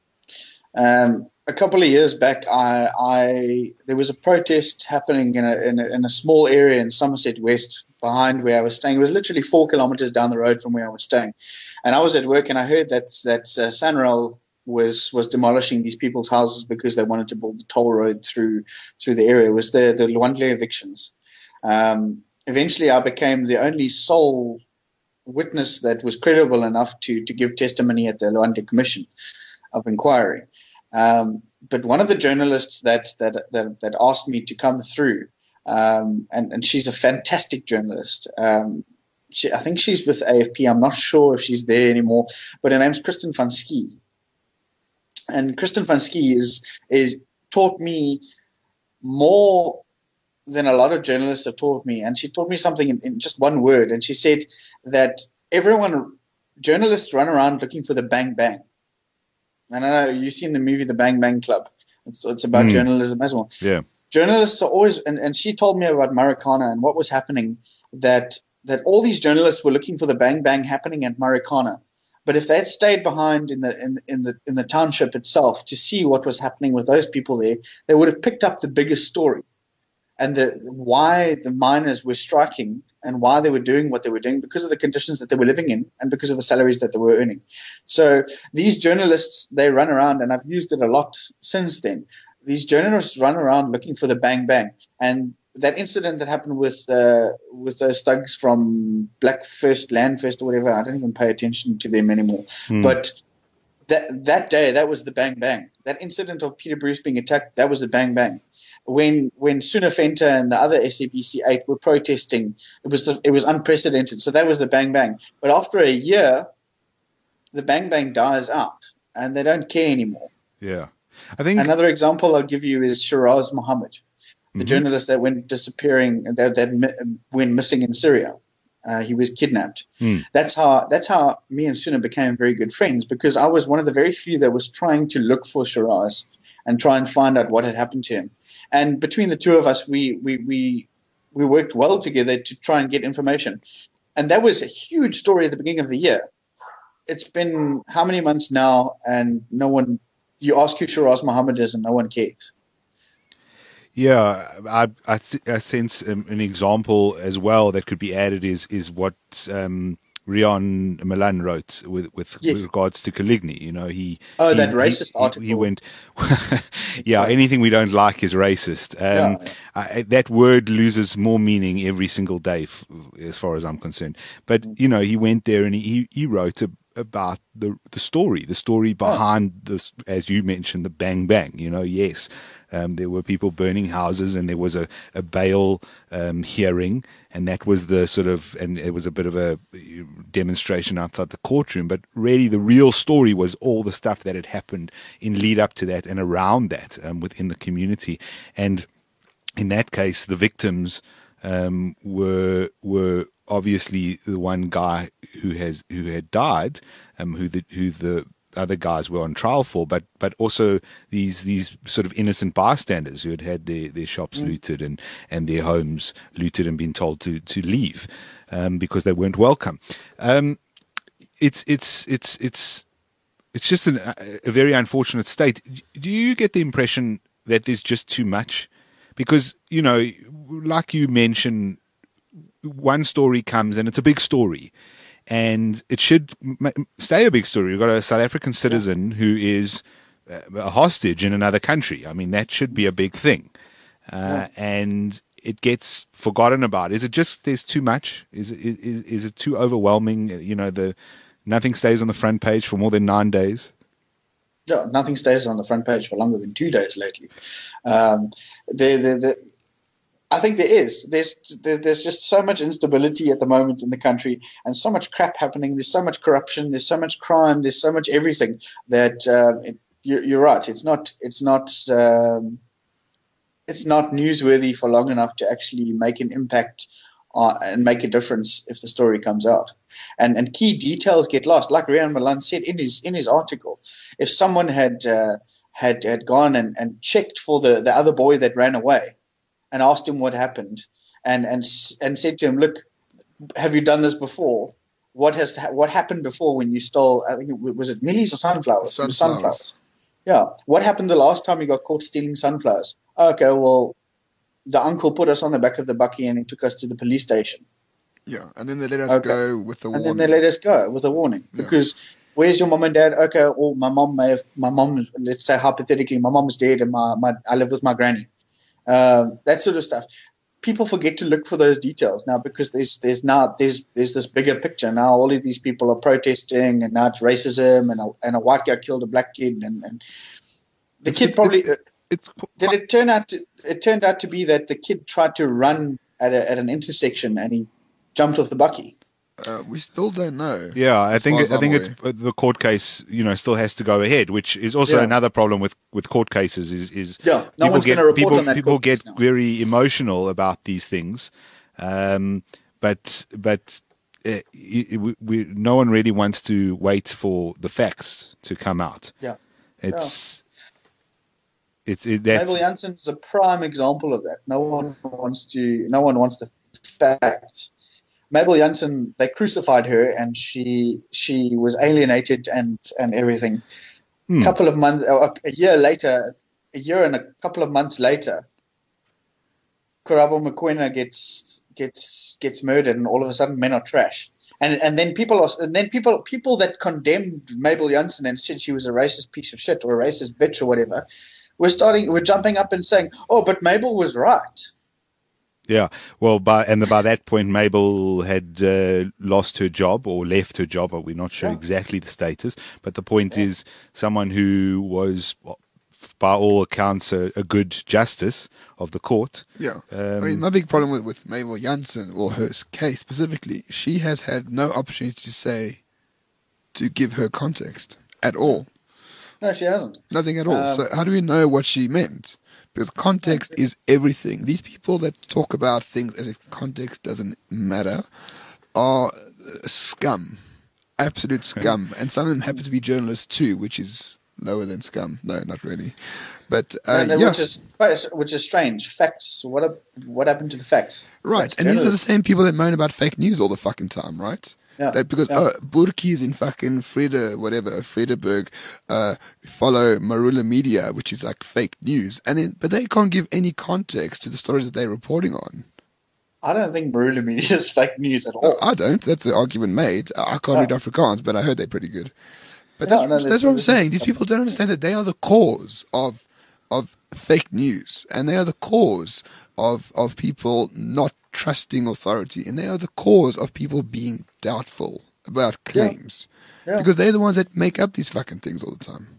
Um, a couple of years back, I, I there was a protest happening in a, in a in a small area in Somerset West behind where I was staying. It was literally four kilometers down the road from where I was staying, and I was at work and I heard that that uh, SANRAL was was demolishing these people's houses because they wanted to build a toll road through through the area. It was the the Luandle evictions. Um, eventually, I became the only sole witness that was credible enough to to give testimony at the Luandle Commission of Inquiry. Um, but one of the journalists that that that, that asked me to come through, um, and, and she's a fantastic journalist. Um, she, I think she's with A F P. I'm not sure if she's there anymore, but her name's Kristen van Schie. And Kristen van Schie is is taught me more than a lot of journalists have taught me. And she taught me something in, in just one word. And she said that everyone, journalists run around looking for the bang bang. And I know you've seen the movie The Bang Bang Club. It's, it's about mm. journalism as well. Yeah. Journalists are always, and, and she told me about Marikana and what was happening, that that all these journalists were looking for the bang bang happening at Marikana. But if they had stayed behind in the in, in the in the township itself to see what was happening with those people there, they would have picked up the biggest story. And the why the miners were striking and why they were doing what they were doing, because of the conditions that they were living in and because of the salaries that they were earning. So these journalists, they run around, and I've used it a lot since then. These journalists run around looking for the bang bang. And that incident that happened with uh, with those thugs from Black First, Land First, or whatever, I don't even pay attention to them anymore. Mm. But that that day, that was the bang bang. That incident of Peter Bruce being attacked, that was the bang bang. When when Suna Venter and the other S A B C eight were protesting, it was the, it was unprecedented. So that was the bang bang. But after a year, the bang bang dies out, and they don't care anymore. Yeah, I think another example I'll give you is Shiraz Mohammed, the mm-hmm. journalist that went disappearing, that, that went missing in Syria. Uh, he was kidnapped. Mm. That's how that's how me and Suna became very good friends, because I was one of the very few that was trying to look for Shiraz and try and find out what had happened to him. And between the two of us, we, we, we, we worked well together to try and get information. And that was a huge story at the beginning of the year. It's been how many months now, and no one, you ask who Shiraz Mohammed is and no one cares. Yeah, I, I, th- I sense um, an example as well that could be added is, is what um, Rian Milan wrote with with, yes. with regards to Coligny. You know, he oh he, that racist he, article. He went, yeah, anything we don't like is racist. Um, yeah, yeah. I, that word loses more meaning every single day, f- as far as I'm concerned. But mm. you know, he went there and he he wrote a, about the the story, the story behind oh. this, as you mentioned, the bang bang. You know, yes. Um, there were people burning houses, and there was a, a bail um, hearing, and that was the sort of, and it was a bit of a demonstration outside the courtroom. But really, the real story was all the stuff that had happened in lead up to that and around that um, within the community. And in that case, the victims um, were were obviously the one guy who has who had died, um, who the who the other guys were on trial for, but but also these these sort of innocent bystanders who had had their, their shops mm. looted and, and their homes looted and been told to to leave um, because they weren't welcome. Um, it's it's it's it's it's just an, a very unfortunate state. Do you get the impression that there's just too much? Because, you know, like you mentioned, one story comes and it's a big story. And it should stay a big story. You've got a South African citizen who is a hostage in another country. I mean, that should be a big thing. Uh, and it gets forgotten about. Is it just there's too much? Is it, is, is it too overwhelming? You know, the nothing stays on the front page for more than nine days. Yeah, nothing stays on the front page for longer than two days lately. Um, the, the, the, I think there is. There's there, there's just so much instability at the moment in the country, and so much crap happening. There's so much corruption. There's so much crime. There's so much everything that um, it, you, you're right. It's not. It's not. Um, it's not newsworthy for long enough to actually make an impact on, and make a difference if the story comes out. And and key details get lost. Like Riaan Malan said in his in his article, if someone had uh, had had gone and, and checked for the, the other boy that ran away, and asked him what happened, and and and said to him, "Look, have you done this before? What has what happened before when you stole? I think it, was it millies or sunflowers? Sunflowers. sunflowers. Yeah. What happened the last time you got caught stealing sunflowers? Okay, well, the uncle put us on the back of the bucky and he took us to the police station. Yeah, and then they let us okay. go with the and warning. And then they let us go with a warning yeah. because where's your mom and dad? Okay, well, my mom may have my mom. Let's say hypothetically, my mom's dead and my, my I live with my granny. Um, that sort of stuff. People forget to look for those details now because there's there's now there's there's this bigger picture now. All of these people are protesting, and now it's racism, and a, and a white guy killed a black kid, and, and the it's, kid it's, probably it's, it's, did it turn out to it turned out to be that the kid tried to run at a, at an intersection and he jumped off the bucky. Uh, we still don't know. Yeah, I think I think away. it's the court case. You know, still has to go ahead, which is also yeah. another problem with, with court cases. Is is yeah, no people one's get going to report people on that people court get case now. very emotional about these things, um, but but uh, we, we, no one really wants to wait for the facts to come out. Yeah, it's yeah. it's it, that's, Mabel Jansen's a prime example of that. No one wants to. No one wants the facts. Mabel Jansen, they crucified her, and she she was alienated and, and everything. A hmm. couple of months, a year later, a year and a couple of months later, Karabo Mokoena gets gets gets murdered, and all of a sudden, men are trash. And and then people are and then people people that condemned Mabel Jansen and said she was a racist piece of shit or a racist bitch or whatever, were starting were jumping up and saying, "Oh, but Mabel was right." Yeah, well, by and by that point, Mabel had uh, lost her job or left her job. We're not sure yeah. exactly the status, but the point yeah. is, someone who was, by all accounts, a, a good justice of the court. Yeah, um, I mean, my big problem with, with Mabel Jansen, or her case specifically, she has had no opportunity to say, to give her context at all. No, she hasn't. Nothing at all. Um, so how do we know what she meant? Because context is everything. These people that talk about things as if context doesn't matter are scum, absolute scum. And some of them happen to be journalists too, which is lower than scum. No, not really. But uh, no, no, yeah. which is which is strange. Facts. What a, what happened to the facts? Right, Facts and these are the journalists. same people that moan about fake news all the fucking time, right? Yeah. That because yeah. oh, Burki's in fucking Freda, whatever, Frederberg, uh, follow Marula Media, which is like fake news, and then but they can't give any context to the stories that they're reporting on. I don't think Marula Media is fake news at all. No, I don't. That's the argument made. I can't yeah. read Afrikaans, but I heard they're pretty good. But no, that's, no, that's what I'm this saying. is These people don't understand that they are the cause of of fake news, and they are the cause of of people not trusting authority, and they are the cause of people being doubtful about claims, yeah. Yeah. because they're the ones that make up these fucking things all the time.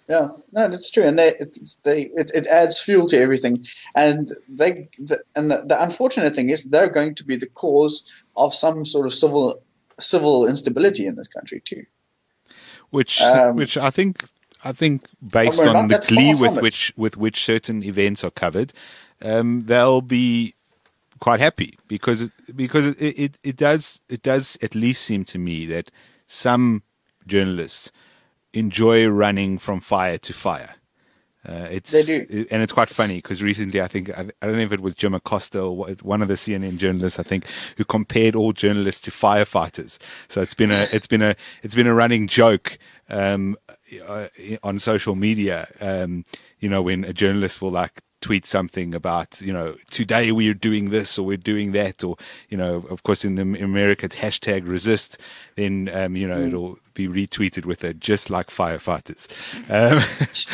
Yeah, no, that's true, and they, it, they, it, it adds fuel to everything. And they, the, and the, the unfortunate thing is, they're going to be the cause of some sort of civil, civil instability in this country too. Which, Um, which I think, I think, based we're on not the that far glee from with it. which with which certain events are covered, um, they'll be quite happy because because it, it it does it does at least seem to me that some journalists enjoy running from fire to fire. Uh, it's They do. it- and it's quite funny because recently I think I, I don't know if it was Jim Acosta or what- one of the C N N journalists I think who compared all journalists to firefighters. So it's been a it's been a it's been a running joke um, uh, on social media. Um, you know, when a journalist will like tweet something about, you know, today we're doing this or we're doing that, or, you know, of course in, the, in America it's hashtag resist, then, um, you know, mm. it'll be retweeted with a just like firefighters. Um,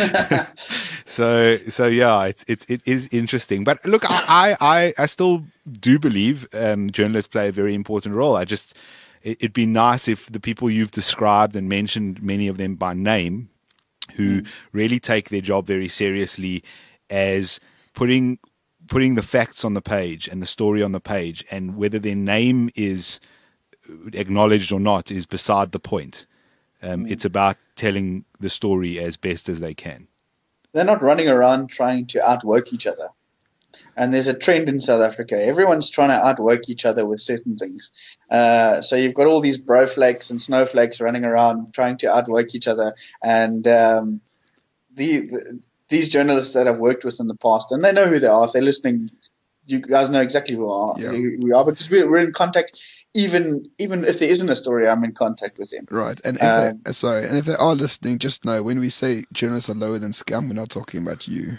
so, so yeah, it's, it's, it is interesting. But look, I, I, I still do believe um, journalists play a very important role. I just, it, it'd be nice if the people you've described and mentioned, many of them by name, who mm. really take their job very seriously, as putting putting the facts on the page and the story on the page, and whether their name is acknowledged or not is beside the point. Um, mm. It's about telling the story as best as they can. They're not running around trying to outwork each other. And there's a trend in South Africa. Everyone's trying to outwork each other with certain things. Uh, so you've got all these broflakes and snowflakes running around trying to outwork each other. And um, the, the these journalists that I've worked with in the past, and they know who they are. If they're listening, you guys know exactly who are, yeah. who we are, because we're, we're in contact. Even even if there isn't a story, I'm in contact with them. Right, and if um, they, sorry, and if they are listening, just know when we say journalists are lower than scum, we're not talking about you.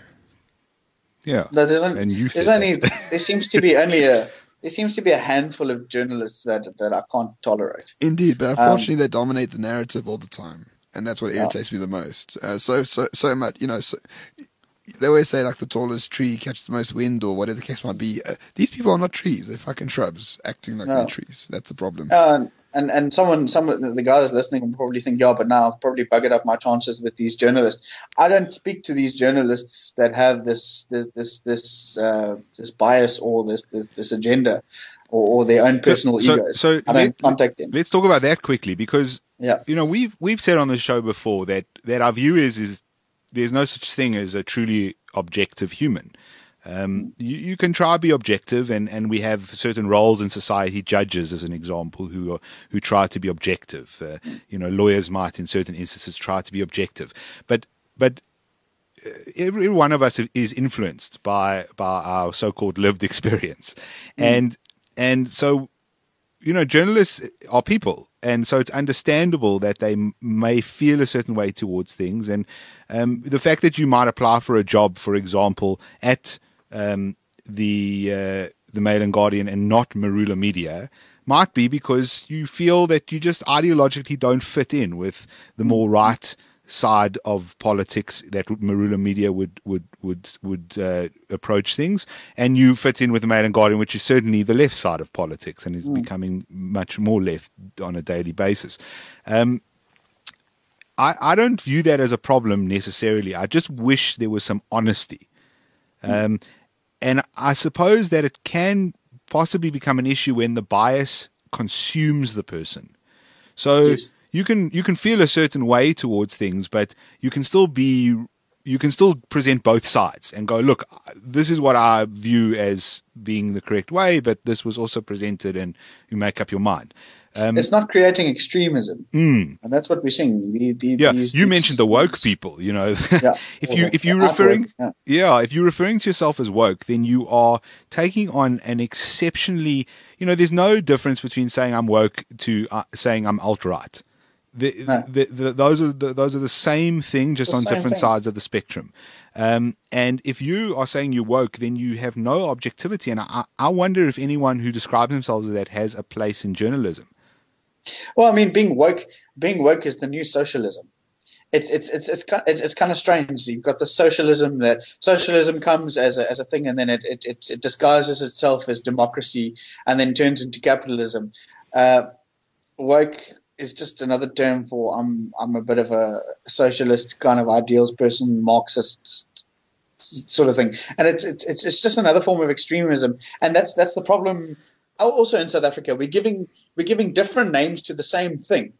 Yeah, no, there's only, and you there's said only that. there seems to be only a there seems to be a handful of journalists that that I can't tolerate. Indeed, but unfortunately, um, they dominate the narrative all the time, and that's what irritates yeah. me the most. Uh, so so so much, you know. So, they always say like the tallest tree catches the most wind, or whatever the case might be. Uh, these people are not trees; they're fucking shrubs acting like no. they're trees. That's the problem. Uh, and and someone, some of the guys listening will probably think, yeah, but now I've probably buggered up my chances with these journalists. I don't speak to these journalists that have this this this this, uh, this bias or this this, this agenda or, or their own personal so, egos. So I don't let, contact them. Let's talk about that quickly, because yeah. you know we've we've said on the show before that that our view is is. There's no such thing as a truly objective human. Um, you, you can try to be objective, and, and we have certain roles in society, judges as an example, who are, who try to be objective. Uh, you know, lawyers might, in certain instances, try to be objective. But but every one of us is influenced by by our so-called lived experience, mm. and and so. You know, journalists are people, and so it's understandable that they m- may feel a certain way towards things. And um, the fact that you might apply for a job, for example, at um, the uh, the Mail and Guardian and not Marula Media, might be because you feel that you just ideologically don't fit in with the more right side of politics that Marula Media would would would would uh, approach things, and you fit in with the Mail and Guardian, which is certainly the left side of politics and is mm. becoming much more left on a daily basis. Um, I I don't view that as a problem necessarily. I just wish there was some honesty, mm. um, and I suppose that it can possibly become an issue when the bias consumes the person. So. Yes. You can you can feel a certain way towards things, but you can still be you can still present both sides and go, look, this is what I view as being the correct way, but this was also presented, and you make up your mind. Um, it's not creating extremism, mm. and that's what we're seeing. The, the, yeah, these, you these, mentioned the woke these, people. You know, yeah, if you the, if you're referring, yeah. yeah, if you're referring to yourself as woke, then you are taking on an exceptionally, you know, there's no difference between saying I'm woke to uh, saying I'm alt-right. The, no. the, the, those are the, those are the same thing, just the on different things. sides of the spectrum. Um, and if you are saying you're woke, then you have no objectivity. And I, I wonder if anyone who describes themselves as that has a place in journalism. Well, I mean, being woke, being woke is the new socialism. It's it's it's it's it's, it's kind of strange. You've got the socialism that socialism comes as a as a thing, and then it it, it, it disguises itself as democracy, and then turns into capitalism. Uh, woke. is just another term for I'm I'm a bit of a socialist kind of ideals person, Marxist sort of thing, and it's it's it's just another form of extremism, and that's that's the problem. Also in South Africa, we're giving we're giving different names to the same thing,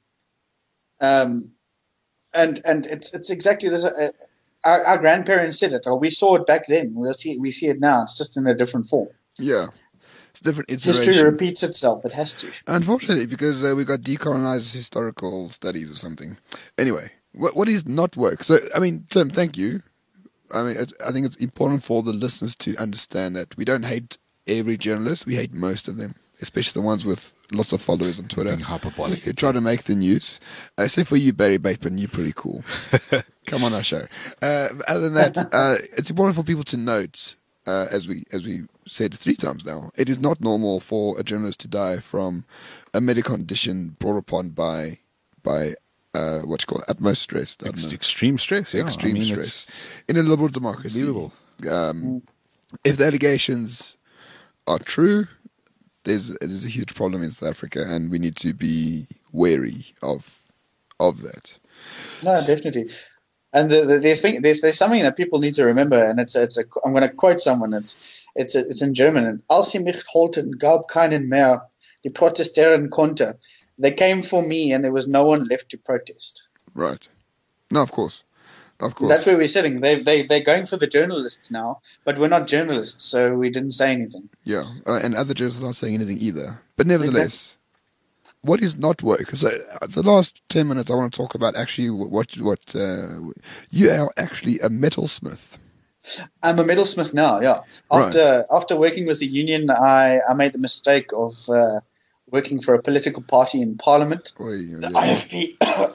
um, and and it's it's exactly this. Uh, our, our grandparents said it, or we saw it back then. We see we see it now. It's just in a different form. Yeah. It's different iteration. History repeats itself. It has to. Unfortunately, because uh, we got decolonized historical studies or something. Anyway, what what is not work? So, I mean, Tim, thank you. I mean, it's, I think it's important for the listeners to understand that we don't hate every journalist. We hate most of them, especially the ones with lots of followers on Twitter. Being hyperbolic. Who try to make the news. Uh, except for you, Barry Bateman, you're pretty cool. Come on our show. Uh, other than that, uh, it's important for people to note, uh, as we as we said three times now, it is not normal for a journalist to die from a medical condition brought upon by by uh, what you call it, utmost stress. I don't Ex- know. extreme stress. Yeah. Extreme I mean, stress it's in a liberal democracy. Unbelievable. Um, if the allegations are true, there's there's a huge problem in South Africa, and we need to be wary of of that. No, definitely. And the, the, there's, thing, there's there's something that people need to remember, and it's it's a, I'm going to quote someone. It's it's a, it's in German. Als sie mich holten, gab keinen mehr. Die protestieren konnte. They came for me, and there was no one left to protest. Right. No, of course, of course. That's where we're sitting. They they they're going for the journalists now, but we're not journalists, so we didn't say anything. Yeah, uh, and other journalists are not saying anything either. But nevertheless. Exactly. What is not work? Because uh, the last ten minutes, I want to talk about actually what what uh, you are actually a metalsmith. I'm a metalsmith now. Yeah. After right. after working with the union, I, I made the mistake of uh, working for a political party in Parliament, Oy, yeah. the I F P.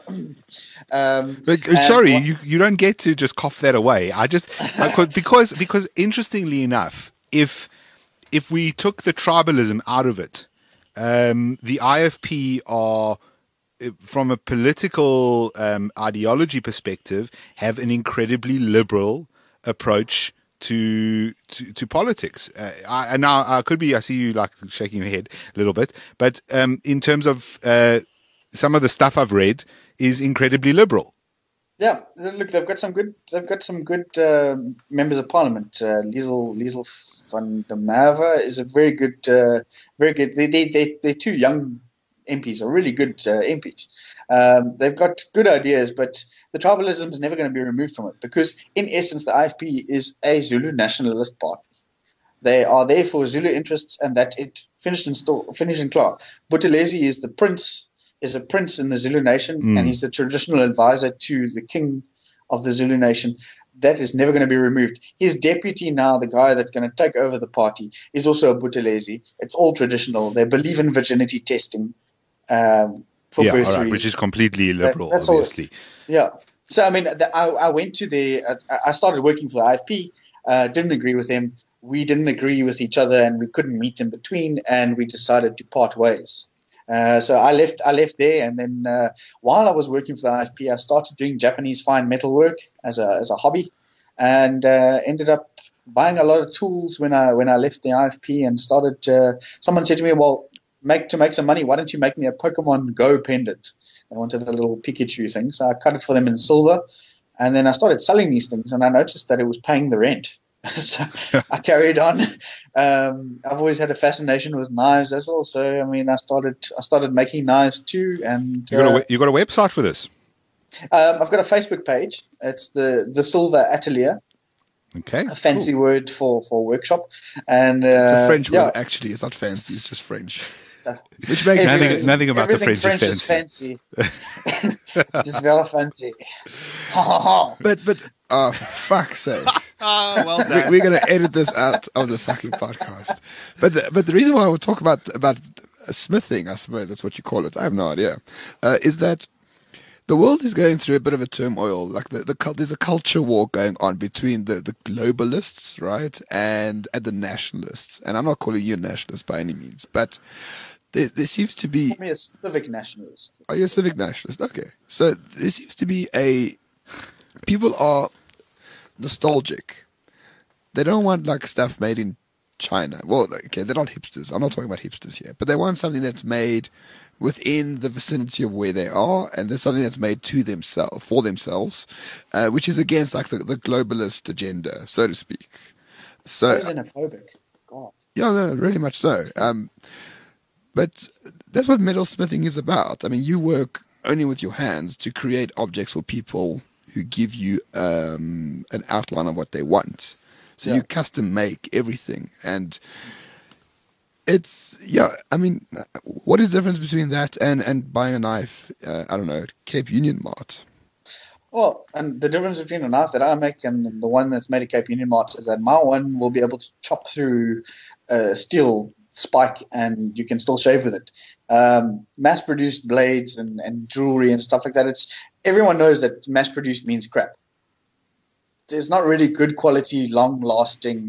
um, but, sorry, what, you you don't get to just cough that away. I just I, because because interestingly enough, if if we took the tribalism out of it. Um, the I F P are, from a political um, ideology perspective, have an incredibly liberal approach to to, to politics. Uh, I, and now I could be, I see you like shaking your head a little bit, but um, in terms of uh, some of the stuff I've read is incredibly liberal. Yeah, look, they've got some good. They've got some good uh, members of parliament. Uh, Liesel Liesel van der Merwe is a very good, uh, very good. They they they they're two young M Ps, are really good uh, M Ps. Um, they've got good ideas, but the tribalism is never going to be removed from it because, in essence, the I F P is a Zulu nationalist party. They are there for Zulu interests, and that it finished and store, finished and clear. Buthelezi is the prince. Is a prince in the Zulu nation, mm. and he's the traditional advisor to the king of the Zulu nation. That is never going to be removed. His deputy now, the guy that's going to take over the party, is also a Buthelezi. It's all traditional. They believe in virginity testing um, for yeah, bursaries. Right, which is completely liberal, that, obviously. All, yeah. So, I mean, the, I, I went to the – I started working for the I F P, uh, didn't agree with him. We didn't agree with each other, and we couldn't meet in between, and we decided to part ways. Uh, so I left. I left there, and then uh, while I was working for the I F P, I started doing Japanese fine metal work as a as a hobby, and uh, ended up buying a lot of tools when I when I left the I F P and started. Uh, someone said to me, "Well, make to make some money, why don't you make me a Pokemon Go pendant?" They wanted a little Pikachu thing, so I cut it for them in silver, and then I started selling these things, and I noticed that it was paying the rent. So I carried on. Um, I've always had a fascination with knives as well. So I mean, I started I started making knives too. And you got uh, a you got a website for this? Um, I've got a Facebook page. It's the the Silver Atelier. Okay, a fancy cool. word for, for workworkshop. And uh, it's a French yeah. word. Actually, it's not fancy. It's just French. Which makes nothing, nothing about the French, French is fancy. Is fancy. It's very fancy. but but oh, fuck's sake. Oh, well done. We, we're going to edit this out of the fucking podcast. But the, but the reason why I would talk about about smithing, I suppose that's what you call it. I have no idea. Uh, is that the world is going through a bit of a turmoil. Like the, the there's a culture war going on between the, the globalists, right, and and the nationalists. And I'm not calling you a nationalist by any means, but there, there seems to be. I'm a civic nationalist. Are you a civic nationalist? Okay, so there seems to be a people are nostalgic. They don't want like stuff made in China. Well, okay, they're not hipsters. I'm not talking about hipsters here, but they want something that's made within the vicinity of where they are, and there's something that's made to themselves, for themselves, uh, which is against like the, the globalist agenda, so to speak. So, So xenophobic. God. yeah, no, really much so. Um, but that's what metalsmithing is about. I mean, you work only with your hands to create objects for people who give you um, an outline of what they want. So Yeah. you custom make everything, and it's yeah. I mean, what is the difference between that and and buying a knife? Uh, I don't know, at Cape Union Mart. Well, and the difference between a knife that I make and the one that's made at Cape Union Mart is that my one will be able to chop through a steel spike and you can still shave with it. Um, mass-produced blades and, and jewelry and stuff like that, it's everyone knows that mass-produced means crap. There's not really good quality, long-lasting,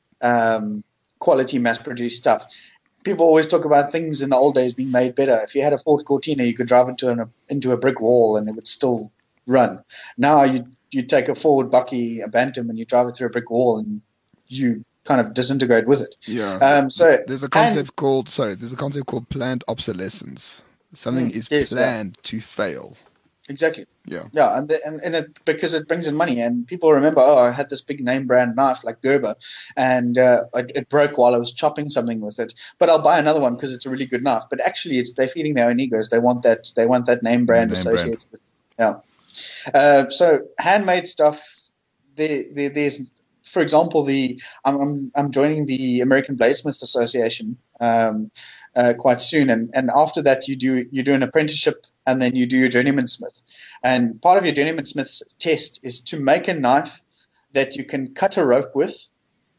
um, quality mass-produced stuff. People always talk about things in the old days being made better. If you had a Ford Cortina, you could drive into an, into a brick wall and it would still run. Now you you take a Ford Bucky, a Bantam, and you drive it through a brick wall and you kind of disintegrate with it. Yeah. Um, so there's a concept called sorry. There's a concept called planned obsolescence. Something Mm, is yes, yeah. planned to fail. Exactly. Yeah. Yeah, and the, and, and it, because it brings in money, and people remember, oh, I had this big name brand knife like Gerber, and uh, it, it broke while I was chopping something with it. But I'll buy another one because it's a really good knife. But actually, it's they're feeding their own egos. They want that. They want that name brand name associated with. Yeah. Uh, so handmade stuff. There, there, there's, for example, the I'm, I'm I'm joining the American Bladesmith Association um, uh, quite soon, and, and after that you do you do an apprenticeship, and then you do your journeyman smith. And part of your journeyman smith's test is to make a knife that you can cut a rope with,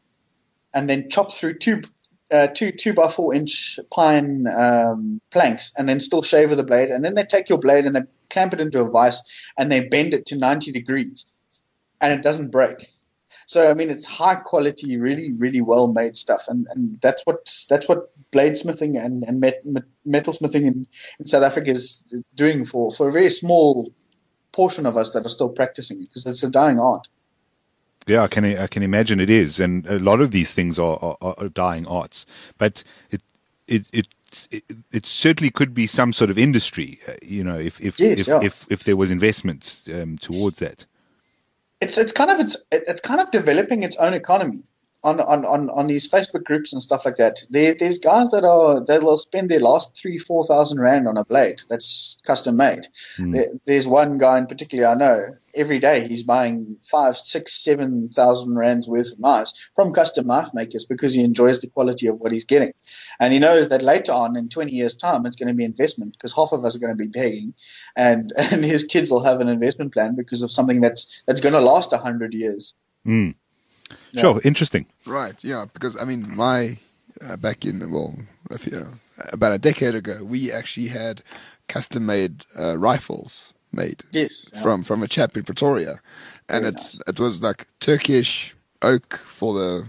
and then chop through two uh, two two by four inch pine um, planks, and then still shave with a blade. And then they take your blade and they clamp it into a vise, and they bend it to ninety degrees, and it doesn't break. So I mean, it's high quality, really, really well made stuff, and, and that's what that's what bladesmithing and and met, met, metalsmithing in, in South Africa is doing for, for a very small portion of us that are still practicing, because it's a dying art. Yeah, I can I can imagine it is, and a lot of these things are are, are dying arts. But it it it. It, it certainly could be some sort of industry, uh, you know, if if Yes, if, yeah. if if there was investment um, towards that. It's it's kind of it's it's kind of developing its own economy on on, on, on these Facebook groups and stuff like that. There, there's guys that are that will spend their last three four thousand rand on a blade that's custom made. Mm. There, there's one guy in particular I know. Every day he's buying five, six, seven thousand rands worth of knives from custom knife makers because he enjoys the quality of what he's getting, and he knows that later on in twenty years' time it's going to be investment, because half of us are going to be paying, and and his kids will have an investment plan because of something that's that's going to last a hundred years. Mm. Yeah. Sure, interesting. Right, yeah, because I mean, my uh, back in well, if you, uh, about a decade ago, we actually had custom-made uh, rifles made Yes, yeah. from from a chap in Pretoria, and Very it's it was like Turkish oak for the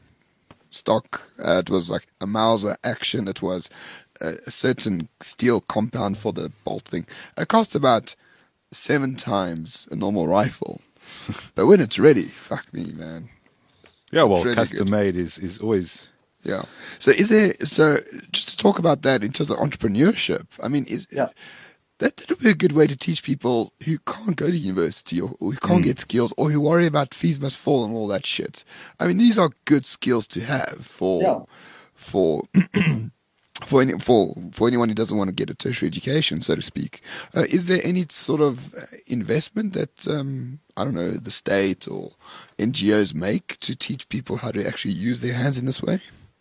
stock. Uh, it was like a Mauser action. It was a, a certain steel compound for the bolt thing. It cost about seven times a normal rifle, but when it's ready, fuck me, man. Yeah, well, really custom good. made is, is always. Yeah. So is there, so just to talk about that in terms of entrepreneurship, I mean, is Yeah. that would be a good way to teach people who can't go to university or, or who can't Mm. get skills or who worry about fees must fall and all that shit. I mean, these are good skills to have for, Yeah. for, for, any, for, for anyone who doesn't want to get a tertiary education, so to speak. Uh, is there any sort of uh, investment that, um, I don't know, the state or N G Os make to teach people how to actually use their hands in this way?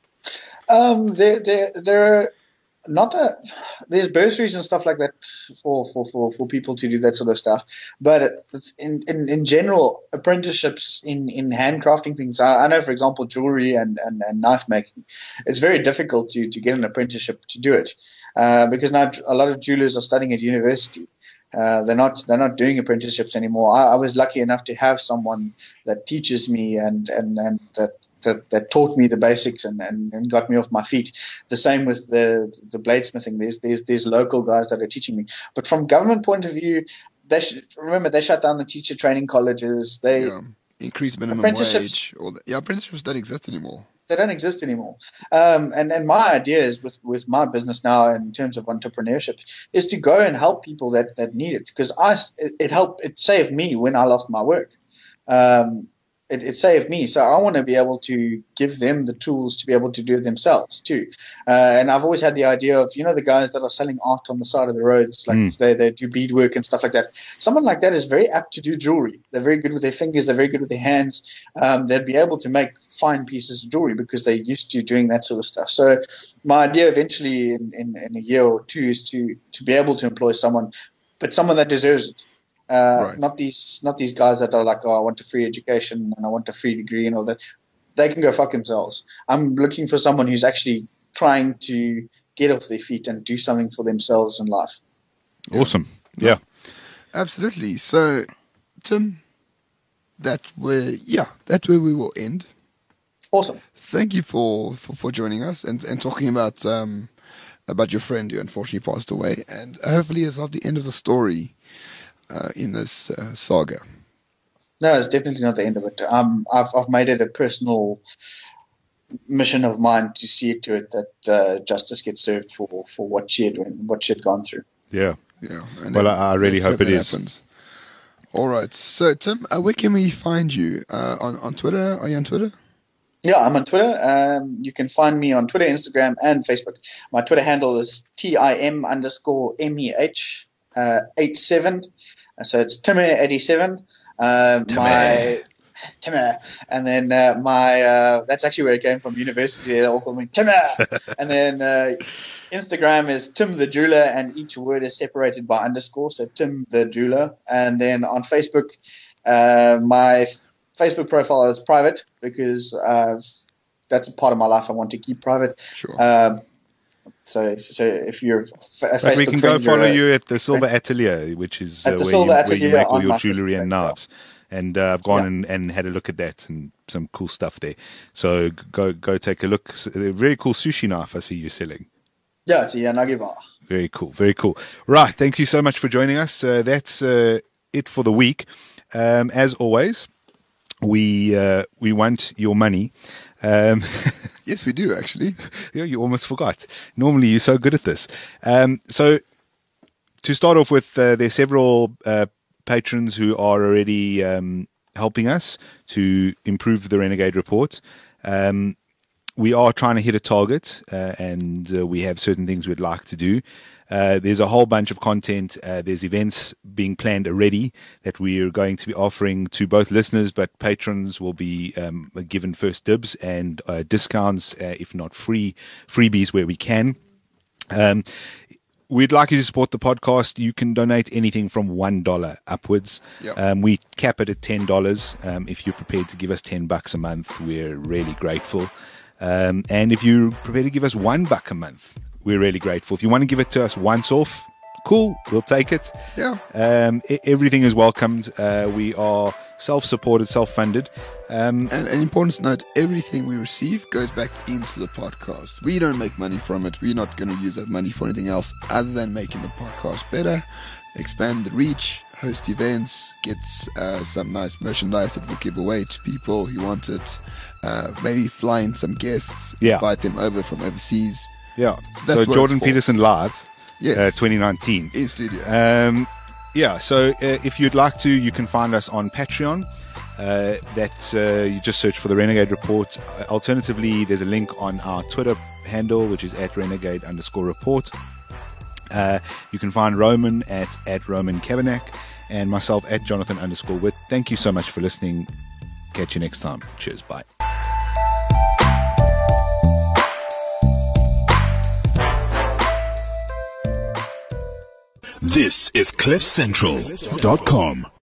Um, there, there, there are not a, there's bursaries and stuff like that for, for, for, for people to do that sort of stuff. But in, in, in general, apprenticeships in, in handcrafting things, I, I know, for example, jewelry and, and, and knife making, it's very difficult to, to get an apprenticeship to do it. Uh, because now a lot of jewelers are studying at university. Uh, they're not they're not doing apprenticeships anymore. I, I was lucky enough to have someone that teaches me and, and, and that, that that taught me the basics and, and, and got me off my feet. The same with the the bladesmithing. There's there's there's local guys that are teaching me. But from government point of view, they should, remember they shut down the teacher training colleges. They Yeah. Increased minimum Apprenticeships- wage. Or the, yeah, apprenticeships don't exist anymore. They don't exist anymore. Um, and, and my idea is with, with my business now in terms of entrepreneurship is to go and help people that, that need it. Because I, it, it helped, it saved me when I lost my work. Um, it, it saved me. So I want to be able to give them the tools to be able to do it themselves too. Uh, and I've always had the idea of, you know, the guys that are selling art on the side of the roads, like mm. they, they do beadwork and stuff like that. Someone like that is very apt to do jewelry. They're very good with their fingers. They're very good with their hands. Um, they'd be able to make fine pieces of jewelry because they're used to doing that sort of stuff. So my idea eventually in, in, in a year or two is to, to be able to employ someone, but someone that deserves it. Uh, right. Not these, not these guys that are like, oh, I want a free education and I want a free degree and all that. They can go fuck themselves. I'm looking for someone who's actually trying to get off their feet and do something for themselves in life. Awesome. Yeah. yeah. Absolutely. So, Tim, that's where, yeah, that's where we will end. Awesome. Thank you for, for, for joining us and, and talking about, um, about your friend who unfortunately passed away. And hopefully it's not the end of the story. Uh, in this uh, saga. No, it's definitely not the end of it. Um, I've I've made it a personal mission of mine to see it to it that uh, justice gets served for, for what she had what she had gone through. Yeah, yeah. And well, I, I really hope it is. Happens. All right. So, Tim, uh, where can we find you? Uh, on on Twitter? Are you on Twitter? Yeah, I'm on Twitter. Um, you can find me on Twitter, Instagram, and Facebook. My Twitter handle is Tim underscore meh uh, eight seven. So it's Timmer eighty-seven. Uh, my Timmer, and then uh, my uh, that's actually where it came from. University, they all call me Timmer. And then uh, Instagram is Tim the Jeweler, and each word is separated by underscore. So Tim the Jeweler. And then on Facebook, uh, my Facebook profile is private because uh, that's a part of my life I want to keep private. Sure. Um, So, so if you're a Facebook we can go friend, follow a, you at the Silver Atelier, which is uh, where, you, where you make all your jewelry and knives. Yeah. And uh, I've gone yeah. and, and had a look at that and some cool stuff there. So go go take a look. A very cool sushi knife I see you selling. Yeah, it's a Yanagi bar. Very cool, very cool. Right, thank you so much for joining us. Uh, that's uh, it for the week. Um, as always, we uh, we want your money. Um, yes, we do, actually. Yeah, you almost forgot. Normally, you're so good at this. Um, so, to start off with, uh, there's several uh, patrons who are already um, helping us to improve the Renegade Report. Um, we are trying to hit a target, uh, and uh, we have certain things we'd like to do. Uh, there's a whole bunch of content. Uh, there's events being planned already that we are going to be offering to both listeners, but patrons will be um, given first dibs and uh, discounts, uh, if not free freebies where we can. Um, we'd like you to support the podcast. You can donate anything from one dollar upwards. Yep. Um, we cap it at ten dollars. Um, if you're prepared to give us ten bucks a month, we're really grateful. Um, and if you're prepared to give us one buck a month, we're really grateful. If you want to give it to us once off, cool, we'll take it. Yeah. Um, I- everything is welcomed. Uh, we are self-supported, self-funded. Um, and an important note, everything we receive goes back into the podcast. We don't make money from it. We're not going to use that money for anything else other than making the podcast better, expand the reach, host events, get uh, some nice merchandise that we'll give away to people who want it, uh, maybe fly in some guests, yeah. invite them over from overseas. Yeah, so, so Jordan Peterson Live, yes, uh, twenty nineteen. In studio. Um, yeah, so uh, if you'd like to, you can find us on Patreon. Uh, that uh, you just search for the Renegade Report. Uh, alternatively, there's a link on our Twitter handle, which is at Renegade underscore report. Uh, you can find Roman at, at Roman Kavanagh and myself at Jonathan underscore Witt. Thank you so much for listening. Catch you next time. Cheers. Bye. This is cliff central dot com.